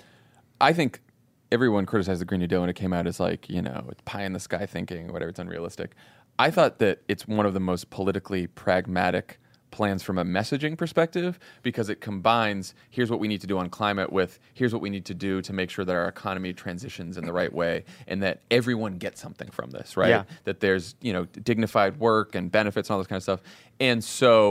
B: I think everyone criticized the Green New Deal when it came out as it's pie in the sky thinking, whatever, it's unrealistic. I thought that it's one of the most politically pragmatic plans from a messaging perspective because it combines here's what we need to do on climate with here's what we need to do to make sure that our economy transitions in the right way and that everyone gets something from this, right?
C: Yeah.
B: That there's, dignified work and benefits and all this kind of stuff. And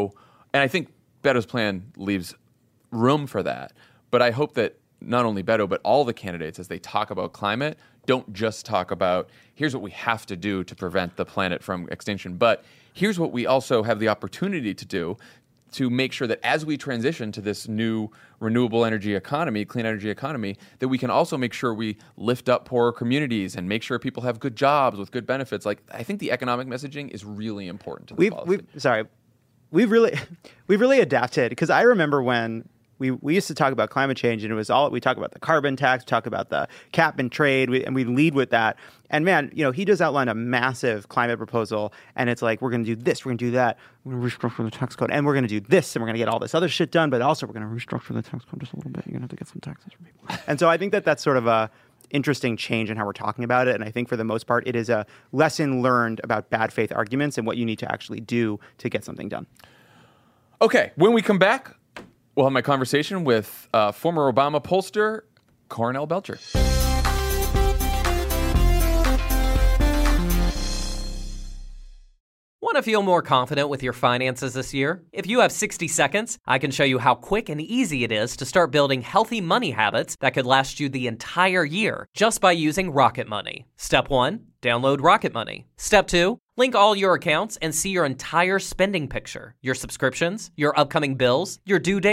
B: I think Beto's plan leaves room for that. But I hope that not only Beto, but all the candidates, as they talk about climate, don't just talk about here's what we have to do to prevent the planet from extinction, but here's what we also have the opportunity to do to make sure that as we transition to this new renewable energy economy, clean energy economy, that we can also make sure we lift up poorer communities and make sure people have good jobs with good benefits. Like, I think the economic messaging is really important to the policy.
C: We've really adapted because I remember when we used to talk about climate change, and it was all we talk about the carbon tax, talk about the cap and trade, and we lead with that. And man, he just outlined a massive climate proposal, and it's like we're going to do this, we're going to do that, we're going to restructure the tax code, and we're going to do this, and we're going to get all this other shit done, but also we're going to restructure the tax code just a little bit. You're going to have to get some taxes from people. And so I think that's sort of a interesting change in how we're talking about it. And I think for the most part, it is a lesson learned about bad faith arguments and what you need to actually do to get something done.
B: Okay, when we come back, we'll have my conversation with former Obama pollster, Cornell Belcher.
F: Want to feel more confident with your finances this year? If you have 60 seconds, I can show you how quick and easy it is to start building healthy money habits that could last you the entire year just by using Rocket Money. Step 1, download Rocket Money. Step 2, link all your accounts and see your entire spending picture, your subscriptions, your upcoming bills, your due dates,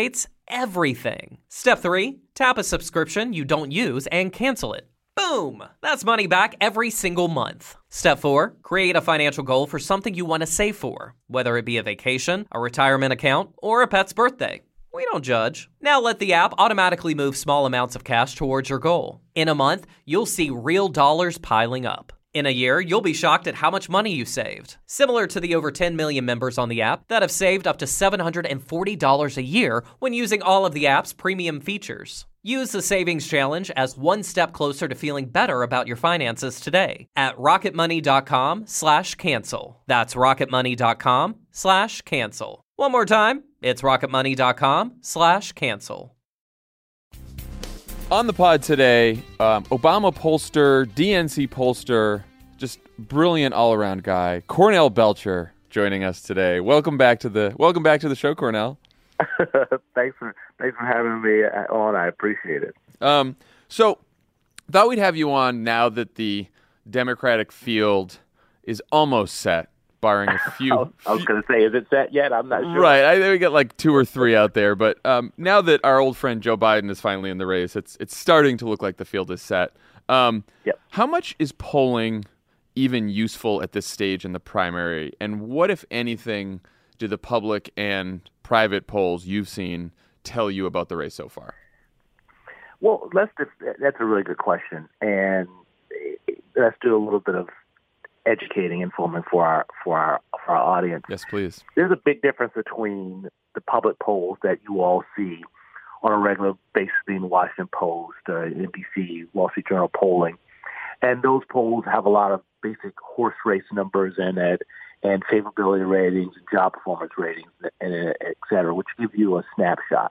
F: Everything. Step 3, tap a subscription you don't use and cancel it. Boom! That's money back every single month. Step 4, create a financial goal for something you want to save for, whether it be a vacation, a retirement account, or a pet's birthday. We don't judge. Now let the app automatically move small amounts of cash towards your goal. In a month, you'll see real dollars piling up. In a year, you'll be shocked at how much money you saved. Similar to the over 10 million members on the app that have saved up to $740 a year when using all of the app's premium features. Use the Savings Challenge as one step closer to feeling better about your finances today at rocketmoney.com/cancel. That's rocketmoney.com/cancel. One more time, it's rocketmoney.com/cancel.
B: On the pod today, Obama pollster, DNC pollster, just brilliant all-around guy, Cornell Belcher, joining us today. Welcome back to the show, Cornell.
G: Thanks for having me on. I appreciate it.
B: So, thought we'd have you on now that the Democratic field is almost set, barring a few.
G: I was going to say, is it set yet? I'm not sure.
B: Right, I think we got like 2 or 3 out there, but now that our old friend Joe Biden is finally in the race, it's starting to look like the field is set.
G: Yep.
B: How much is polling even useful at this stage in the primary, and what, if anything, do the public and private polls you've seen tell you about the race so far?
G: Well, that's a really good question, and let's do a little bit of educating, informing for our audience.
B: Yes, please.
G: There's a big difference between the public polls that you all see on a regular basis, being Washington Post, NBC, Wall Street Journal polling, and those polls have a lot of basic horse race numbers in it, and favorability ratings and job performance ratings, and et cetera, which give you a snapshot.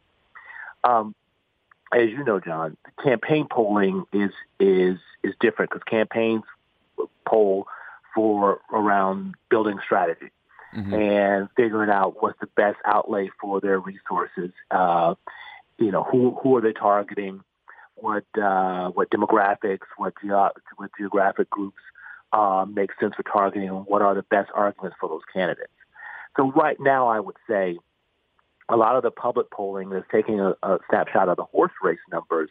G: As you know, John, campaign polling is different because campaigns poll for around building strategy and figuring out what's the best outlay for their resources. Who are they targeting? What demographics? What geographic groups make sense for targeting? And what are the best arguments for those candidates? So right now, I would say a lot of the public polling that's taking a snapshot of the horse race numbers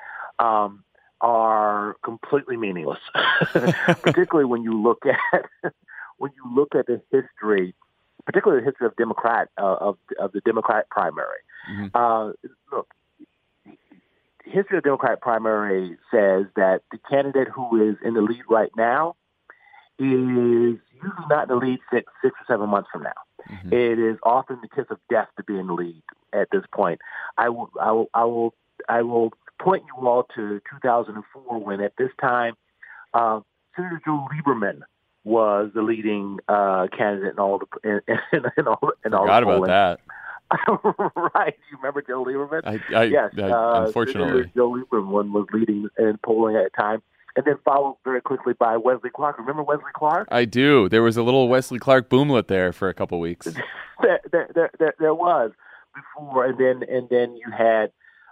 G: are completely meaningless, particularly when you look at the history, particularly the history of the Democratic primary. Look, history of Democratic primary says that the candidate who is in the lead right now is usually not in the lead six or 7 months from now. It is often the kiss of death to be in the lead at this point. I will point you all to 2004, when at this time Senator Joe Lieberman was the leading candidate in all the
B: Forgot about that.
G: Right, you remember Joe Lieberman?
B: Yes. Unfortunately,
G: Joe Lieberman was leading in polling at the time, and then followed very quickly by Wesley Clark. Remember Wesley Clark?
B: I do. There was a little Wesley Clark boomlet there for a couple weeks.
G: there was before, and then you had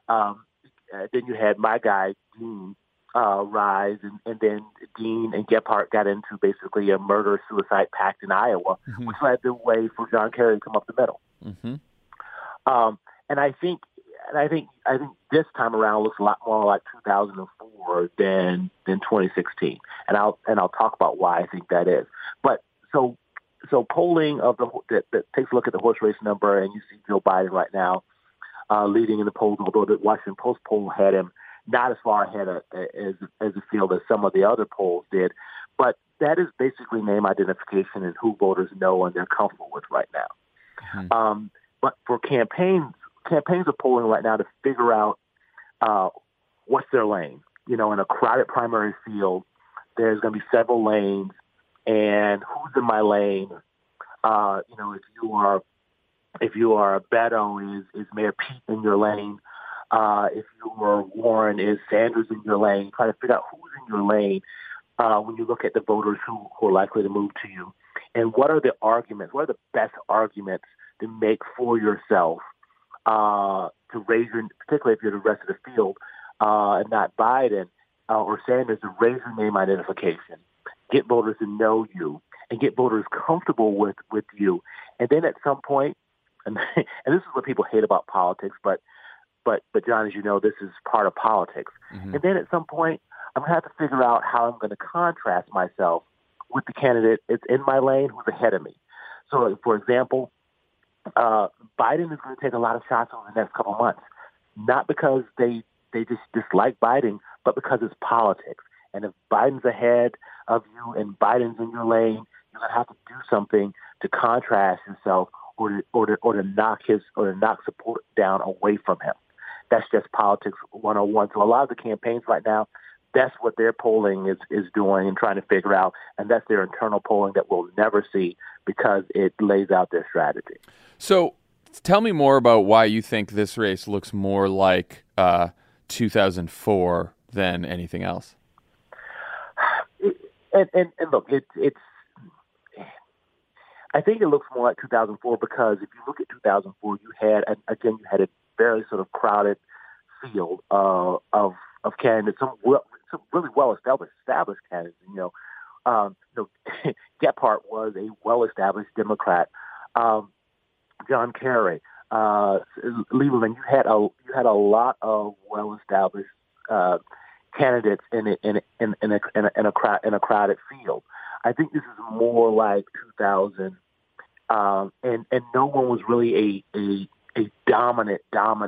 G: my guy Dean rise, and then Dean and Gephardt got into basically a murder-suicide pact in Iowa, which led the way for John Kerry to come up the middle. And I think this time around looks a lot more like 2004 than 2016, and I'll talk about why I think that is. But so polling that takes a look at the horse race number, and you see Joe Biden right now leading in the polls, although the Washington Post poll had him not as far ahead as the field as some of the other polls did. But that is basically name identification and who voters know and they're comfortable with right now. But for campaigns are polling right now to figure out what's their lane. In a crowded primary field, there's going to be several lanes, and who's in my lane? If you are Beto, is Mayor Pete in your lane? If you are Warren, is Sanders in your lane? Try to figure out who's in your lane when you look at the voters who are likely to move to you, and what are the arguments? What are the best arguments to make for yourself to raise your, particularly if you're the rest of the field and not Biden or Sanders, to raise your name identification, get voters to know you, and get voters comfortable with you. And then at some point, and this is what people hate about politics, but but John, as you know, this is part of politics. And then at some point, I'm going to have to figure out how I'm going to contrast myself with the candidate that's in my lane who's ahead of me. So, for example, Biden is going to take a lot of shots over the next couple of months, not because they just dislike Biden, but because it's politics. And if Biden's ahead of you and Biden's in your lane, you're going to have to do something to contrast yourself or to knock support down away from him. That's just politics 101. So a lot of the campaigns right now, that's what their polling is doing and trying to figure out, and that's their internal polling that we'll never see because it lays out their strategy.
B: So tell me more about why you think this race looks more like 2004 than anything else.
G: And look, it's. I think it looks more like 2004 because if you look at 2004, you had a very sort of crowded field of candidates, some really well established candidates. Gephardt was a well established Democrat. John Kerry, Lieberman. You had a lot of well established candidates in a crowded field. I think this is more like 2000, and no one was really a dominant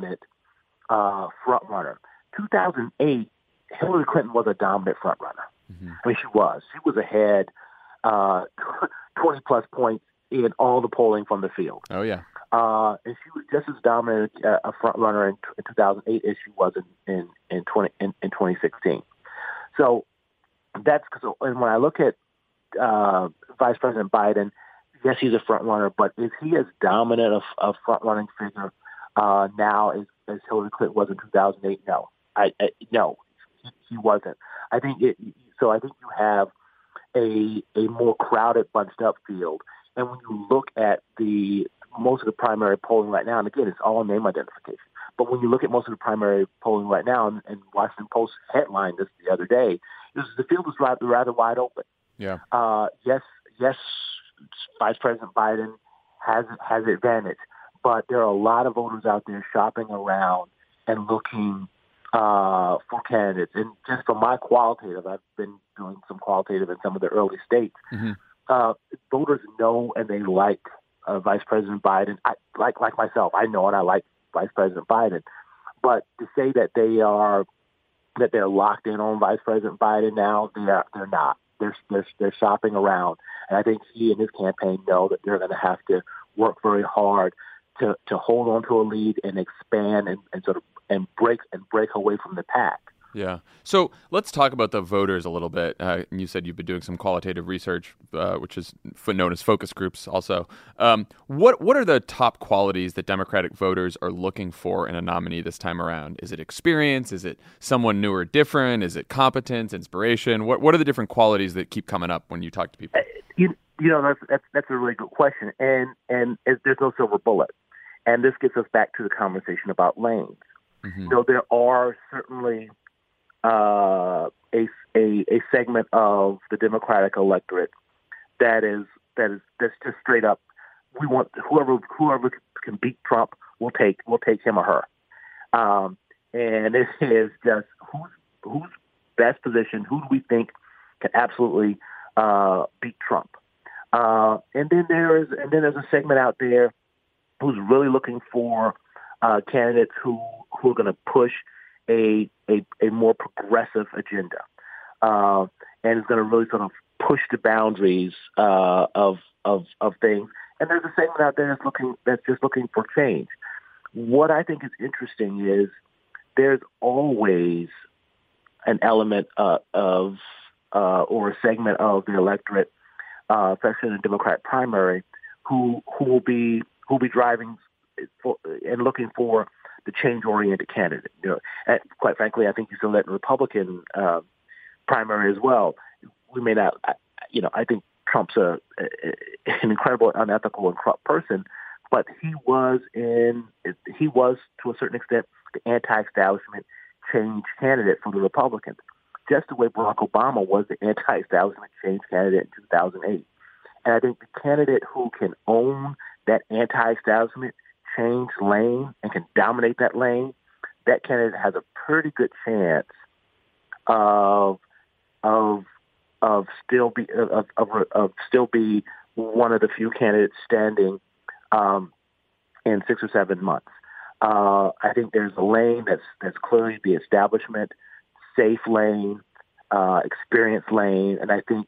G: front runner. 2008, Hillary Clinton was a dominant front runner. I mean, she was ahead 20 plus points in all the polling from the field.
B: Oh yeah,
G: and she was just as dominant a front runner in 2008 as she was in 2016. So that's because, and when I look at Vice President Biden, yes, he's a front runner, but is he as dominant a front running figure now as Hillary Clinton was in 2008? No, no, he wasn't. I think I think you have a more crowded, bunched up field, and when you look at most of the primary polling right now, and again, it's all name identification. But when you look at most of the primary polling right now, and Washington Post headlined this the other day, the field is rather wide open.
B: Yeah.
G: Yes, Vice President Biden has advantage, but there are a lot of voters out there shopping around and looking for candidates. And just from my qualitative, I've been doing some qualitative in some of the early states. Voters know and they like Vice President Biden. I like myself. I know and I like Vice President Biden, but to say that they're locked in on Vice President Biden now, they're not. They're shopping around, and I think he and his campaign know that they're going to have to work very hard to hold on to a lead and expand and break away from the pack.
B: Yeah. So let's talk about the voters a little bit. You said you've been doing some qualitative research, which is known as focus groups also. What are the top qualities that Democratic voters are looking for in a nominee this time around? Is it experience? Is it someone new or different? Is it competence, inspiration? What are the different qualities that keep coming up when you talk to people?
G: That's a really good question. And there's no silver bullet. And this gets us back to the conversation about lanes. So there are certainly a segment of the Democratic electorate that's just straight up. We want whoever can beat Trump. We'll take him or her. And it is just who's best positioned. Who do we think can absolutely beat Trump? And then there's a segment out there who's really looking for candidates who are going to push a more progressive agenda, and is going to really sort of push the boundaries of things. And there's a segment out there that's just looking for change. What I think is interesting is there's always an element or a segment of the electorate, especially in the Democrat primary, who will be driving and looking for the change-oriented candidate. And quite frankly, I think you saw that in the Republican primary as well. We may not, I think Trump's an incredible, unethical, and corrupt person, but he was to a certain extent the anti-establishment change candidate for the Republicans, just the way Barack Obama was the anti-establishment change candidate in 2008. And I think the candidate who can own that anti-establishment change lane and can dominate that lane, that candidate has a pretty good chance of still be one of the few candidates standing in 6 or 7 months. I think there's a lane that's clearly the establishment, safe lane, experienced lane, and I think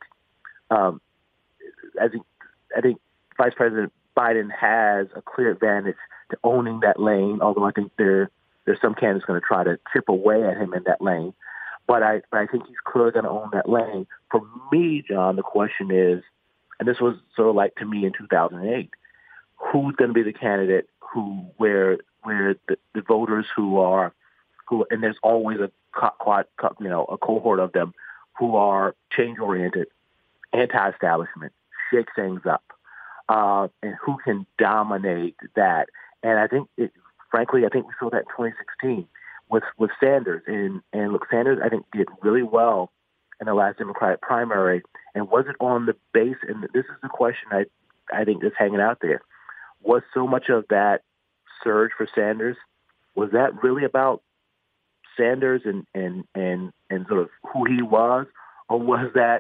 G: Vice President Biden has a clear advantage to owning that lane. Although I think there's some candidates going to try to chip away at him in that lane, but I think he's clearly going to own that lane. For me, John, the question is, and this was sort of like to me in 2008, who's going to be the candidate where the voters who and there's always a cohort of them who are change oriented, anti-establishment, shake things up, and who can dominate that. And I think, frankly, I think we saw that in 2016 with Sanders. And look, Sanders, I think, did really well in the last Democratic primary. And was it on the base? And this is the question I think that's hanging out there. Was so much of that surge for Sanders, was that really about Sanders and sort of who he was, or was that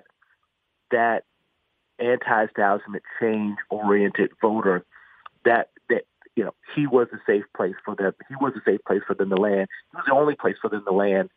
G: anti-establishment, change-oriented voter that he was a safe place for them. He was a safe place for them to land. He was the only place for them to land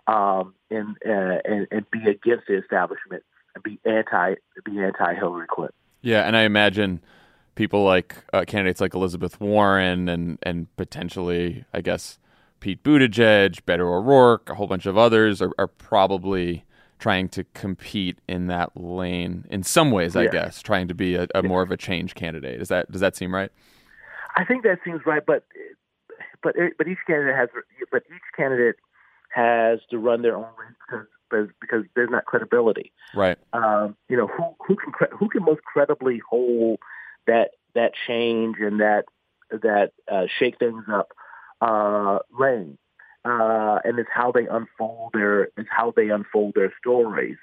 G: and be against the establishment and be anti-Hillary Clinton.
B: Yeah, and I imagine people like candidates like Elizabeth Warren and potentially, I guess, Pete Buttigieg, Beto O'Rourke, a whole bunch of others are probably trying to compete in that lane in some ways, I guess, trying to be a more of a change candidate. Does that seem right?
G: I think that seems right, but each candidate has to run their own race because there's not credibility.
B: Right.
G: Who can most credibly hold that change and that shake things up lane, and it's how they unfold their stories,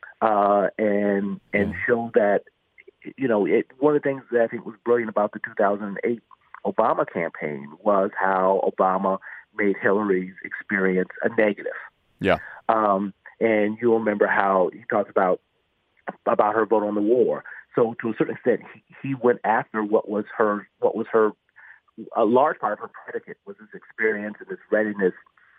G: and show that one of the things that I think was brilliant about the 2008 Obama campaign was how Obama made Hillary's experience a negative.
B: Yeah.
G: And you'll remember how he talked about her vote on the war. So to a certain extent, he went after what was her a large part of her predicate was this experience and this readiness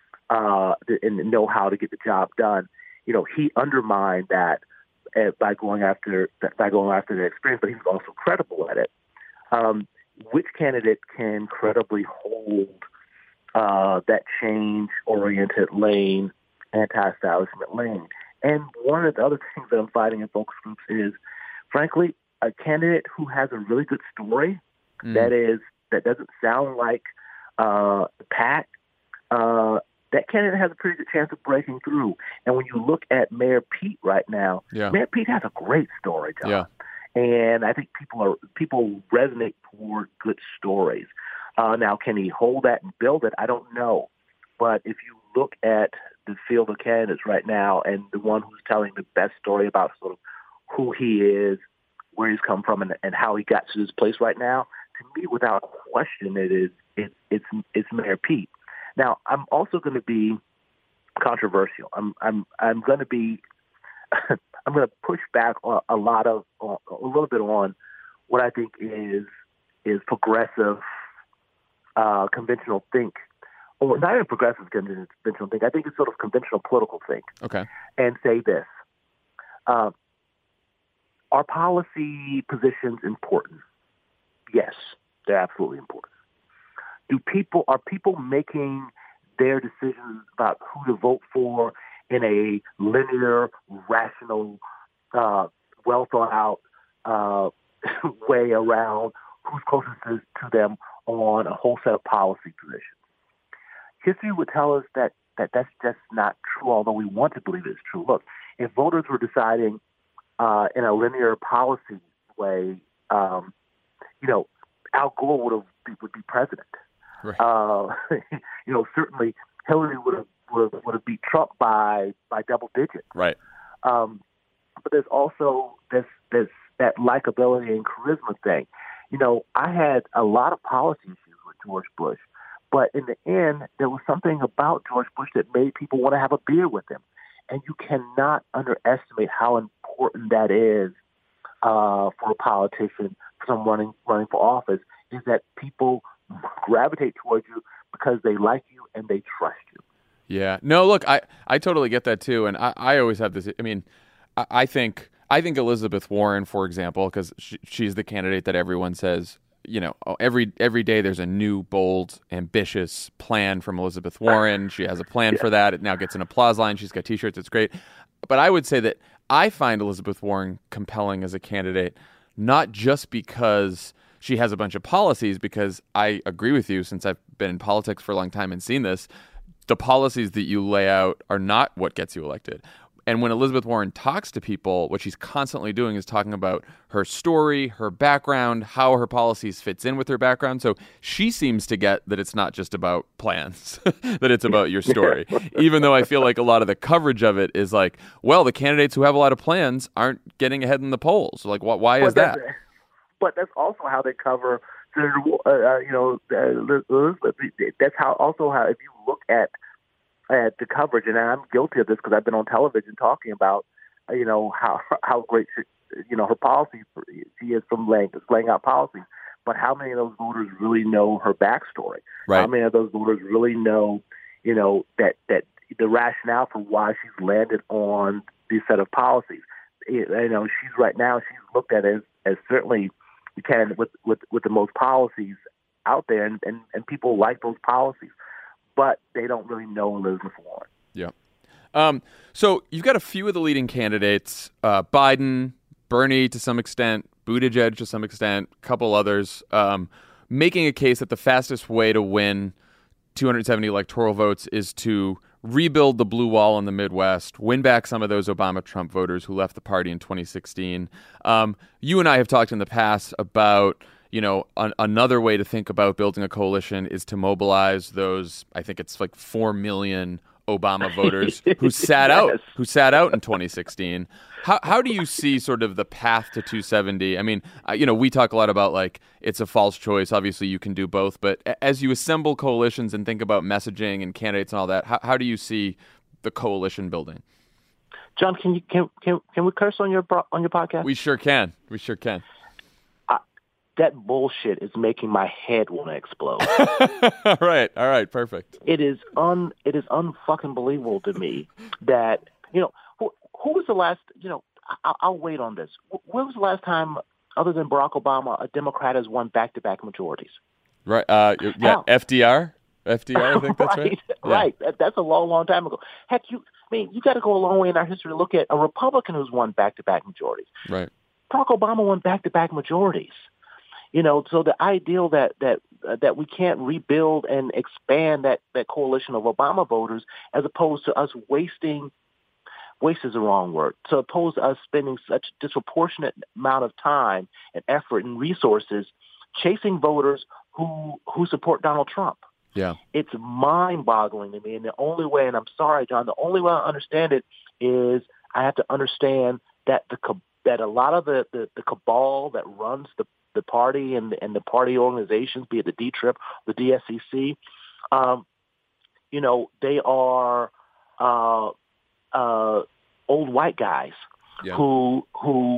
G: and know how to get the job done. He undermined that by going after the experience, but he was also credible at it. Which candidate can credibly hold that change-oriented lane, anti-establishment lane? And one of the other things that I'm finding in focus groups is, frankly, a candidate who has a really good story that doesn't sound like Pat. That candidate has a pretty good chance of breaking through. And when you look at Mayor Pete right now, Mayor Pete has a great story, John.
B: Yeah.
G: And I think people resonate toward good stories. Now, can he hold that and build it? I don't know. But if you look at the field of candidates right now, and the one who's telling the best story about sort of who he is, where he's come from, and how he got to this place right now, to me, without question, it's Mayor Pete. Now, I'm also going to be controversial. I'm going to be I'm going to push back a little bit on what I think is progressive conventional think, or not even progressive conventional think. I think it's sort of conventional political think.
B: Okay. And
G: say this: are policy positions important? Yes, they're absolutely important. Are people making their decisions about who to vote for in a linear, rational, well thought out way around who's closest to them on a whole set of policy positions? History would tell us that that's just not true, although we want to believe it's true. Look, if voters were deciding in a linear policy way, Al Gore would be president.
B: Right.
G: Certainly Hillary would have beat Trump by double digits.
B: Right.
G: But there's also this that likability and charisma thing. I had a lot of policy issues with George Bush, But in the end, there was something about George Bush that made people want to have a beer with him. And you cannot underestimate how important that is for a politician, for someone running for office, is that people gravitate towards you because they like you and they trust you.
B: Yeah. No, look, I totally get that too. And I always have this, I mean, I think Elizabeth Warren, for example, because she's the candidate that everyone says, you know, every day there's a new, bold, ambitious plan from Elizabeth Warren. She has a plan for that. It now gets an applause line. She's got T-shirts. It's great. But I would say that I find Elizabeth Warren compelling as a candidate, not just because she has a bunch of policies, because I agree with you, since I've been in politics for a long time and seen this, the policies that you lay out are not what gets you elected. And when Elizabeth Warren talks to people, what she's constantly doing is talking about her story, her background, how her policies fits in with her background. So she seems to get that it's not just about plans, that it's about your story. Even though I feel like a lot of the coverage of it is like, well, the candidates who have a lot of plans aren't getting ahead in the polls. Like, why is that?
G: But that's also how they cover, Elizabeth. That's how if you look at the coverage, and I'm guilty of this because I've been on television talking about, how great her policies she is from laying out policies. But how many of those voters really know her backstory?
B: Right.
G: How many of those voters really know, that the rationale for why she's landed on these set of policies? She's looked at as certainly the candidate with the most policies out there, and people like those policies. But they don't really know Elizabeth Warren.
B: Yeah. So you've got a few of the leading candidates, Biden, Bernie to some extent, Buttigieg to some extent, a couple others, making a case that the fastest way to win 270 electoral votes is to rebuild the blue wall in the Midwest, win back some of those Obama-Trump voters who left the party in 2016. You and I have talked in the past about another way to think about building a coalition is to mobilize those, I think it's like 4 million Obama voters who sat out in 2016. How do you see sort of the path to 270? I mean, we talk a lot about like it's a false choice. Obviously, you can do both. But as you assemble coalitions and think about messaging and candidates and all that, how do you see the coalition building?
G: John, can we curse on your podcast?
B: We sure can.
G: That bullshit is making my head want to explode.
B: All right, perfect.
G: It is unfucking believable to me that who was the last. I'll wait on this. When was the last time, other than Barack Obama, a Democrat has won back-to-back majorities?
B: Right. FDR. I think that's right.
G: Right. That's a long, long time ago. Heck, you got to go a long way in our history to look at a Republican who's won back-to-back majorities.
B: Right.
G: Barack Obama won back-to-back majorities. So the ideal that we can't rebuild and expand that coalition of Obama voters, as opposed to us wasting waste is the wrong word. So opposed to us spending such a disproportionate amount of time and effort and resources chasing voters who support Donald Trump.
B: Yeah.
G: It's mind-boggling to me. And the only way, and I'm sorry, John, the only way I understand it is I have to understand that that a lot of the cabal that runs the party and the party organizations, be it the D-TRIP, the DSCC, they are old white guys who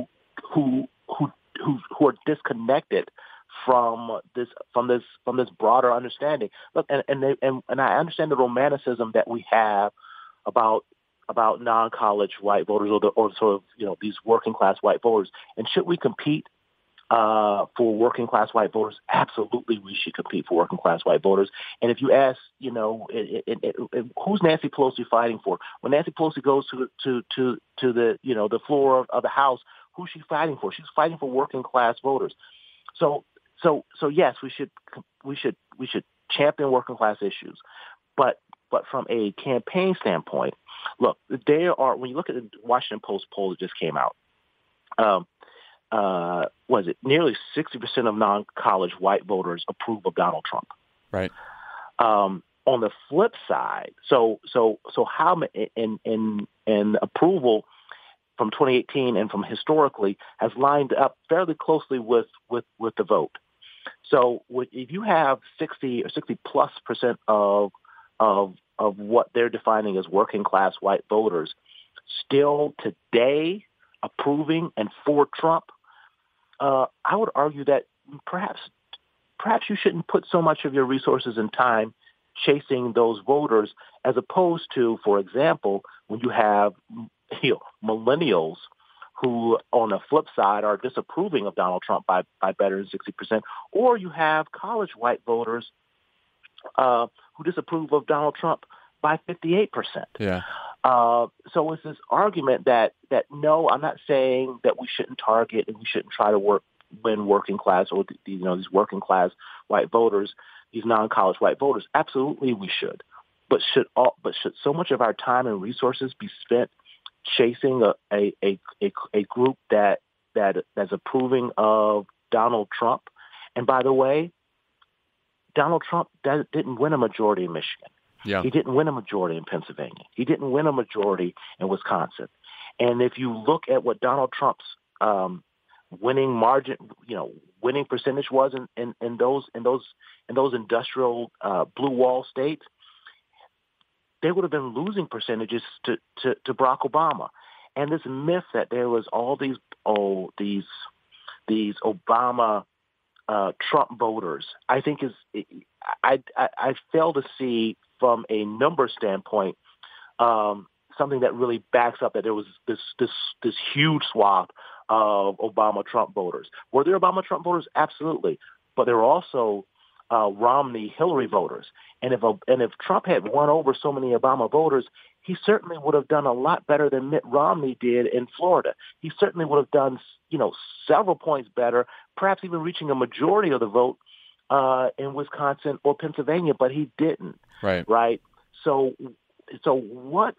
G: are disconnected from this broader understanding. Look, and I understand the romanticism that we have about non-college white voters or sort of these working class white voters. And should we compete for working class white voters? Absolutely, we should compete for working class white voters. And if you ask, who's Nancy Pelosi fighting for? When Nancy Pelosi goes to the the floor of the House, who's she fighting for? She's fighting for working class voters. So yes, we should champion working class issues, but from a campaign standpoint, look, when you look at the Washington Post poll that just came out. Was it nearly 60% of non-college white voters approve of Donald Trump?
B: Right.
G: On the flip side, so how in approval from 2018 and from historically has lined up fairly closely with the vote. So if you have 60 or 60+% of what they're defining as working class white voters still today approving and for Trump, I would argue that perhaps you shouldn't put so much of your resources and time chasing those voters, as opposed to, for example, when you have millennials who, on the flip side, are disapproving of Donald Trump by better than 60%, or you have college white voters who disapprove of Donald Trump by 58%.
B: Yeah.
G: So it's this argument that no, I'm not saying that we shouldn't target and we shouldn't try to win working class or these working class white voters, these non-college white voters. Absolutely, we should. But should so much of our time and resources be spent chasing a group that's approving of Donald Trump? And by the way, Donald Trump didn't win a majority in Michigan.
B: Yeah.
G: He didn't win a majority in Pennsylvania. He didn't win a majority in Wisconsin. And if you look at what Donald Trump's winning percentage was in those industrial blue wall states, they would have been losing percentages to Barack Obama. And this myth that there was all these Obama Trump voters, I think I fail to see from a number standpoint something that really backs up that there was this huge swath of Obama Trump voters. Were there Obama Trump voters? Absolutely, but there were also Romney Hillary voters. And if Trump had won over so many Obama voters, he certainly would have done a lot better than Mitt Romney did in Florida. He certainly would have done, several points better, perhaps even reaching a majority of the vote in Wisconsin or Pennsylvania, but he didn't. Right. So what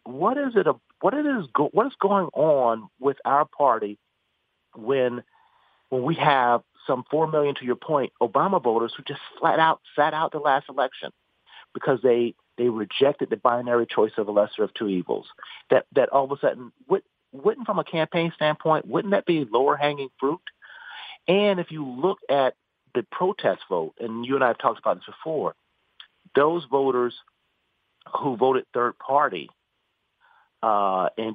G: is going on with our party when we have some 4 million, to your point, Obama voters who just flat out sat out the last election because they rejected the binary choice of a lesser of two evils? That all of a sudden, wouldn't from a campaign standpoint, wouldn't that be lower hanging fruit? And if you look at the protest vote, and you and I have talked about this before, those voters who voted third party in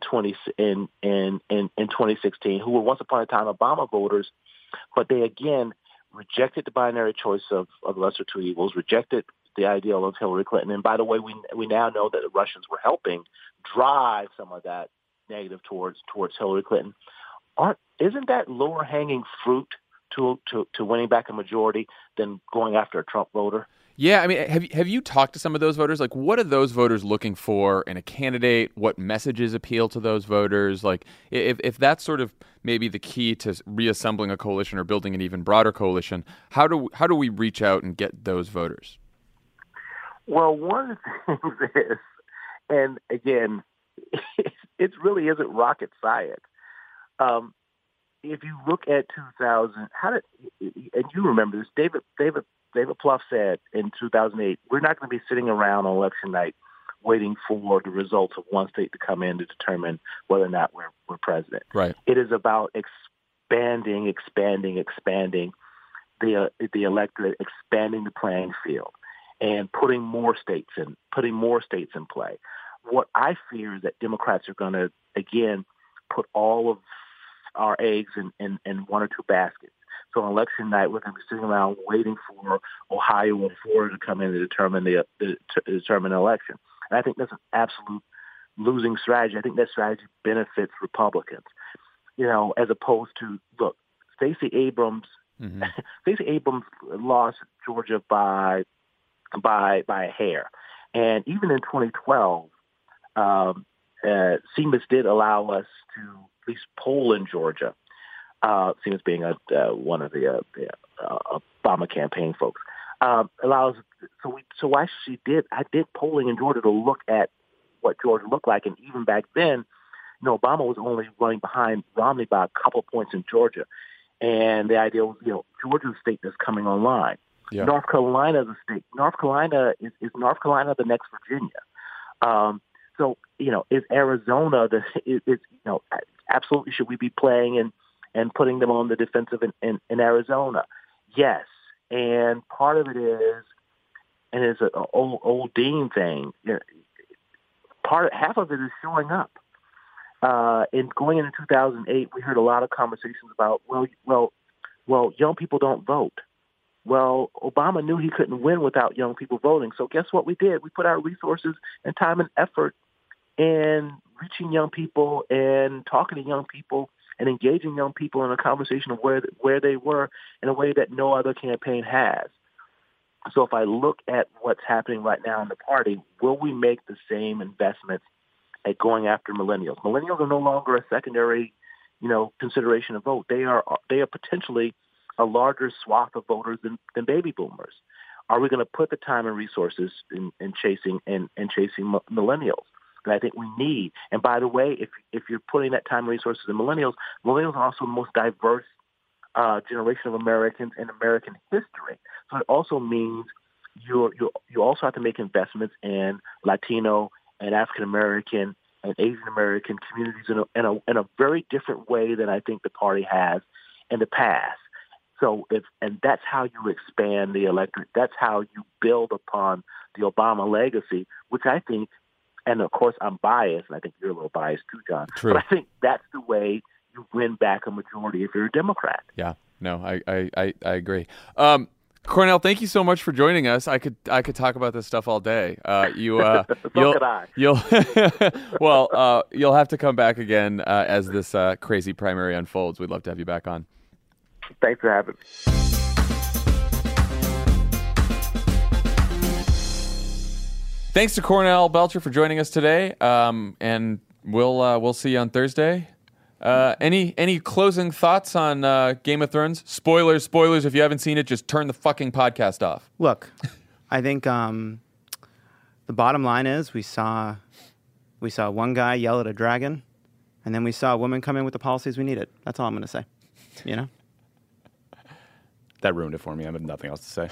G: 2016, who were once upon a time Obama voters, but they again rejected the binary choice of lesser two evils, rejected the ideal of Hillary Clinton. And by the way, we now know that the Russians were helping drive some of that negative towards Hillary Clinton. Isn't that lower hanging fruit to winning back a majority than going after a Trump voter?
B: Yeah, I mean, have you talked to some of those voters? Like, what are those voters looking for in a candidate? What messages appeal to those voters? Like, if that's sort of maybe the key to reassembling a coalition or building an even broader coalition, how do we reach out and get those voters?
G: Well, one of the things is, and again, it really isn't rocket science. If you look at 2000, and you remember this, David Plouffe said in 2008, we're not going to be sitting around on election night waiting for the results of one state to come in to determine whether or not we're president.
B: Right.
G: It is about expanding the electorate, expanding the playing field, and putting more states in play. What I fear is that Democrats are going to, again, put all of our eggs in one or two baskets. So on election night, we're going to be sitting around waiting for Ohio and Florida to come in to determine the election. And I think that's an absolute losing strategy. I think that strategy benefits Republicans, as opposed to, look, Stacey Abrams. Mm-hmm. Stacey Abrams lost Georgia by a hair, and even in 2012, CMS did allow us to at least poll in Georgia. CMS being one of the Obama campaign folks, allows. So I did polling in Georgia to look at what Georgia looked like, and even back then, Obama was only running behind Romney by a couple of points in Georgia, and the idea was, Georgia's a state that's coming online. Yeah. North Carolina is a state. North Carolina is North Carolina the next Virginia. So is Arizona absolutely should we be playing and putting them on the defensive in Arizona? Yes. And part of it is, and it's an old Dean thing. Half of it is showing up. In going into 2008, we heard a lot of conversations about, well, young people don't vote. Well, Obama knew he couldn't win without young people voting. So guess what we did? We put our resources and time and effort in reaching young people and talking to young people and engaging young people in a conversation of where they were in a way that no other campaign has. So if I look at what's happening right now in the party, will we make the same investments at going after millennials? Millennials are no longer a secondary, consideration of vote. They are potentially a larger swath of voters than baby boomers. Are we going to put the time and resources in chasing millennials? And I think we need. And by the way, if you're putting that time and resources in millennials are also the most diverse generation of Americans in American history. So it also means you also have to make investments in Latino and African American and Asian American communities in a very different way than I think the party has in the past. So and that's how you expand the electorate. That's how you build upon the Obama legacy, which I think, and of course I'm biased, and I think you're a little biased too, John.
B: True.
G: But I think that's the way you win back a majority if you're a Democrat.
B: Yeah, no, I agree. Cornel, thank you so much for joining us. I could talk about this stuff all day.
G: So could I.
B: You'll have to come back again as this crazy primary unfolds. We'd love to have you back on.
G: Thanks for having me.
B: Thanks to Cornel Belcher for joining us today, and we'll see you on Thursday. Any closing thoughts on Game of Thrones? Spoilers. If you haven't seen it, just turn the fucking podcast off.
C: Look, I think the bottom line is we saw one guy yell at a dragon, and then we saw a woman come in with the policies we needed. That's all I'm going to say.
D: That ruined it for me. I have nothing else to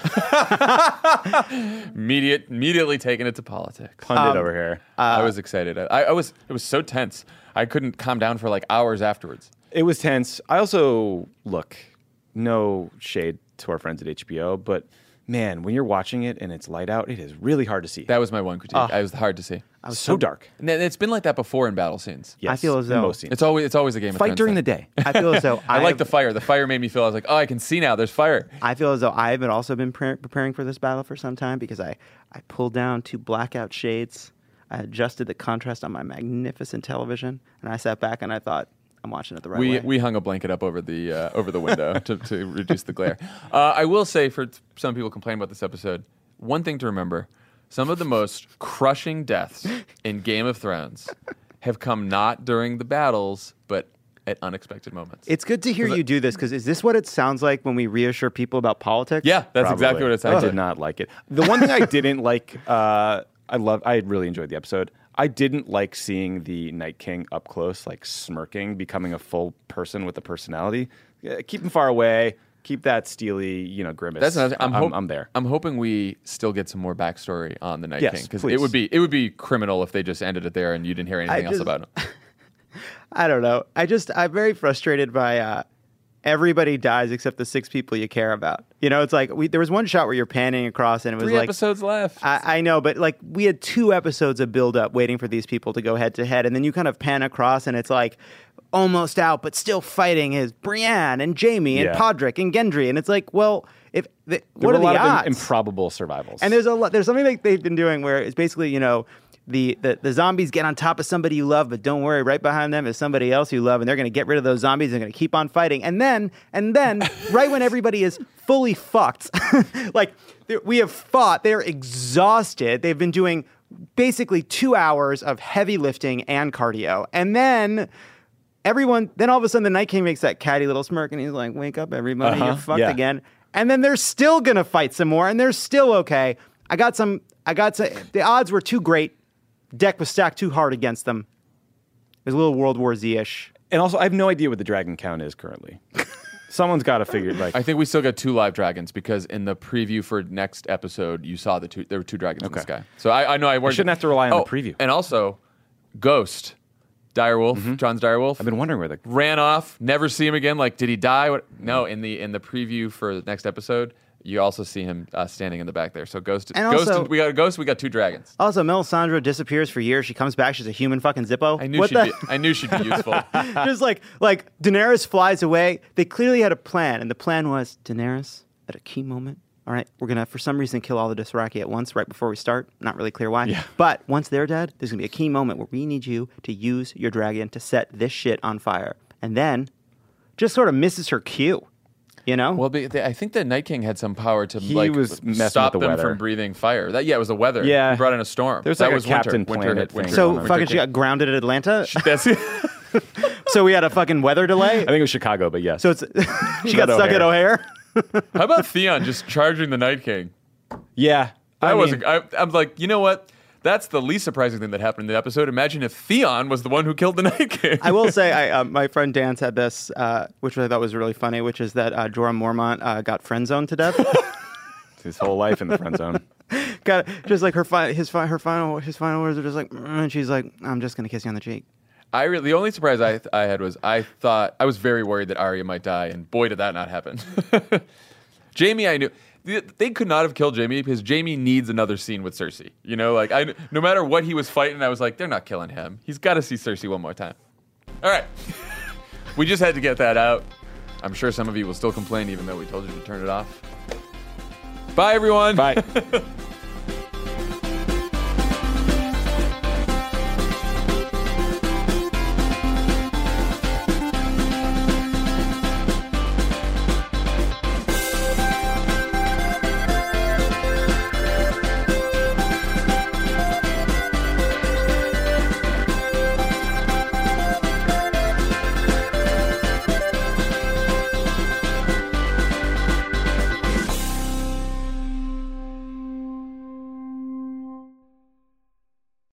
D: say.
B: Immediately taking it to politics.
D: Pundit over here.
B: I was excited. It was so tense. I couldn't calm down for like hours afterwards.
D: It was tense. I also, look, no shade to our friends at HBO, but man, when you're watching it and it's light out, it is really hard to see.
B: That was my one critique. It was hard to see.
D: It was so dark.
B: And it's been like that before in battle scenes.
D: Yes,
C: I feel as though
D: most scenes.
B: It's always a Game of Thrones
D: Fight during
B: thing.
D: the day.
C: I feel as though
B: I like the fire. The fire made me feel, I was like, oh, I can see now. There's fire.
C: I feel as though I've also been preparing for this battle for some time because I pulled down 2 blackout shades. I adjusted the contrast on my magnificent television, and I sat back and I thought, I'm watching it the right way.
B: We hung a blanket up over the window to reduce the glare. I will say, for some people complaining about this episode, one thing to remember: some of the most crushing deaths in Game of Thrones have come not during the battles, but at unexpected moments.
C: It's good to hear you do this, because is this what it sounds like when we reassure people about politics?
B: Yeah, that's
D: Probably.
B: exactly what it sounds
D: I
B: like.
D: did not like it. The one thing I didn't like, I really enjoyed the episode. I didn't like seeing the Night King up close, like smirking, becoming a full person with a personality. Keep him far away. Keep that steely, grimace.
B: That's another thing.
D: I'm there.
B: I'm hoping we still get some more backstory on the Night
D: Yes,
B: King, because
D: please.
B: it would be criminal if they just ended it there and you didn't hear anything else about him.
C: I don't know. I'm very frustrated by everybody dies except the 6 people you care about. It's like there was one shot where you're panning across and it was
B: 3
C: like
B: episodes left.
C: I know, but like we had 2 episodes of build up waiting for these people to go head to head, and then you kind of pan across and it's like almost out but still fighting is Brienne and Jaime and Podrick and Gendry, and it's like, well, what are the
D: lot
C: odds?
D: of improbable survivals.
C: And there's something like they've been doing where it's basically, the zombies get on top of somebody you love, but don't worry, right behind them is somebody else you love, and they're going to get rid of those zombies and they're going to keep on fighting. And then right when everybody is fully fucked, like we have fought, they're exhausted. They've been doing basically 2 hours of heavy lifting and cardio. And then then all of a sudden the Night King makes that catty little smirk and he's like, wake up everybody, you're fucked again. And then they're still going to fight some more and they're still okay. I got some, the odds were too great. Deck was stacked too hard against them. It was a little World War Z-ish.
D: And also, I have no idea what the dragon count is currently. Someone's got to figure
B: I think we still got 2 live dragons, because in the preview for next episode, you saw there were 2 dragons in the sky. So I know I
D: We shouldn't have to rely on the preview.
B: And also, Ghost, Direwolf, John's Direwolf.
D: I've been wondering where
B: ran off, never see him again. Like, did he die? No, in the preview for the next episode, You also see him standing in the back there. So Ghost.
C: And
B: Ghost.
C: also-
B: We got a Ghost. We got 2 dragons.
C: Also, Melisandre disappears for years. She comes back. She's a human fucking Zippo.
B: I knew she'd be useful.
C: Just like Daenerys flies away. They clearly had a plan, and the plan was Daenerys at a key moment. All right, we're gonna for some reason kill all the Dothraki at once right before we start. Not really clear why.
D: Yeah.
C: But once they're dead, there's gonna be a key moment where we need you to use your dragon to set this shit on fire, and then just sort of misses her cue. You know?
B: Well, I think the Night King had some power to
D: He
B: like
D: was messing
B: stop
D: with the
B: them
D: weather.
B: from breathing fire. It was the weather.
C: Yeah.
B: He brought in a storm.
D: There's
B: that
D: like a
B: was
D: Captain
B: winter.
D: Planet
B: Winter hit.
D: thing
B: Winter.
C: so
D: going on.
C: fucking she got grounded at Atlanta.
B: That's
C: So we had a fucking weather delay.
D: I think it was Chicago, but yes.
C: So it's she got stuck at O'Hare.
B: How about Theon just charging the Night King?
D: yeah.
B: I'm like, you know what? That's the least surprising thing that happened in the episode. Imagine if Theon was the one who killed the Night King.
C: I will say, my friend Dan said this, which I thought was really funny, which is that Jorah Mormont got friend zoned to death.
D: his whole life in the friend zone.
C: Got just like his final words are just like, and she's like, I'm just gonna kiss you on the cheek.
B: The only surprise I had was I was very worried that Arya might die, and boy, did that not happen. Jaime, I knew. They could not have killed Jaime because Jaime needs another scene with Cersei. You know, like no matter what he was fighting, I was like, they're not killing him. He's got to see Cersei one more time. All right. We just had to get that out. I'm sure some of you will still complain even though we told you to turn it off. Bye, everyone.
D: Bye.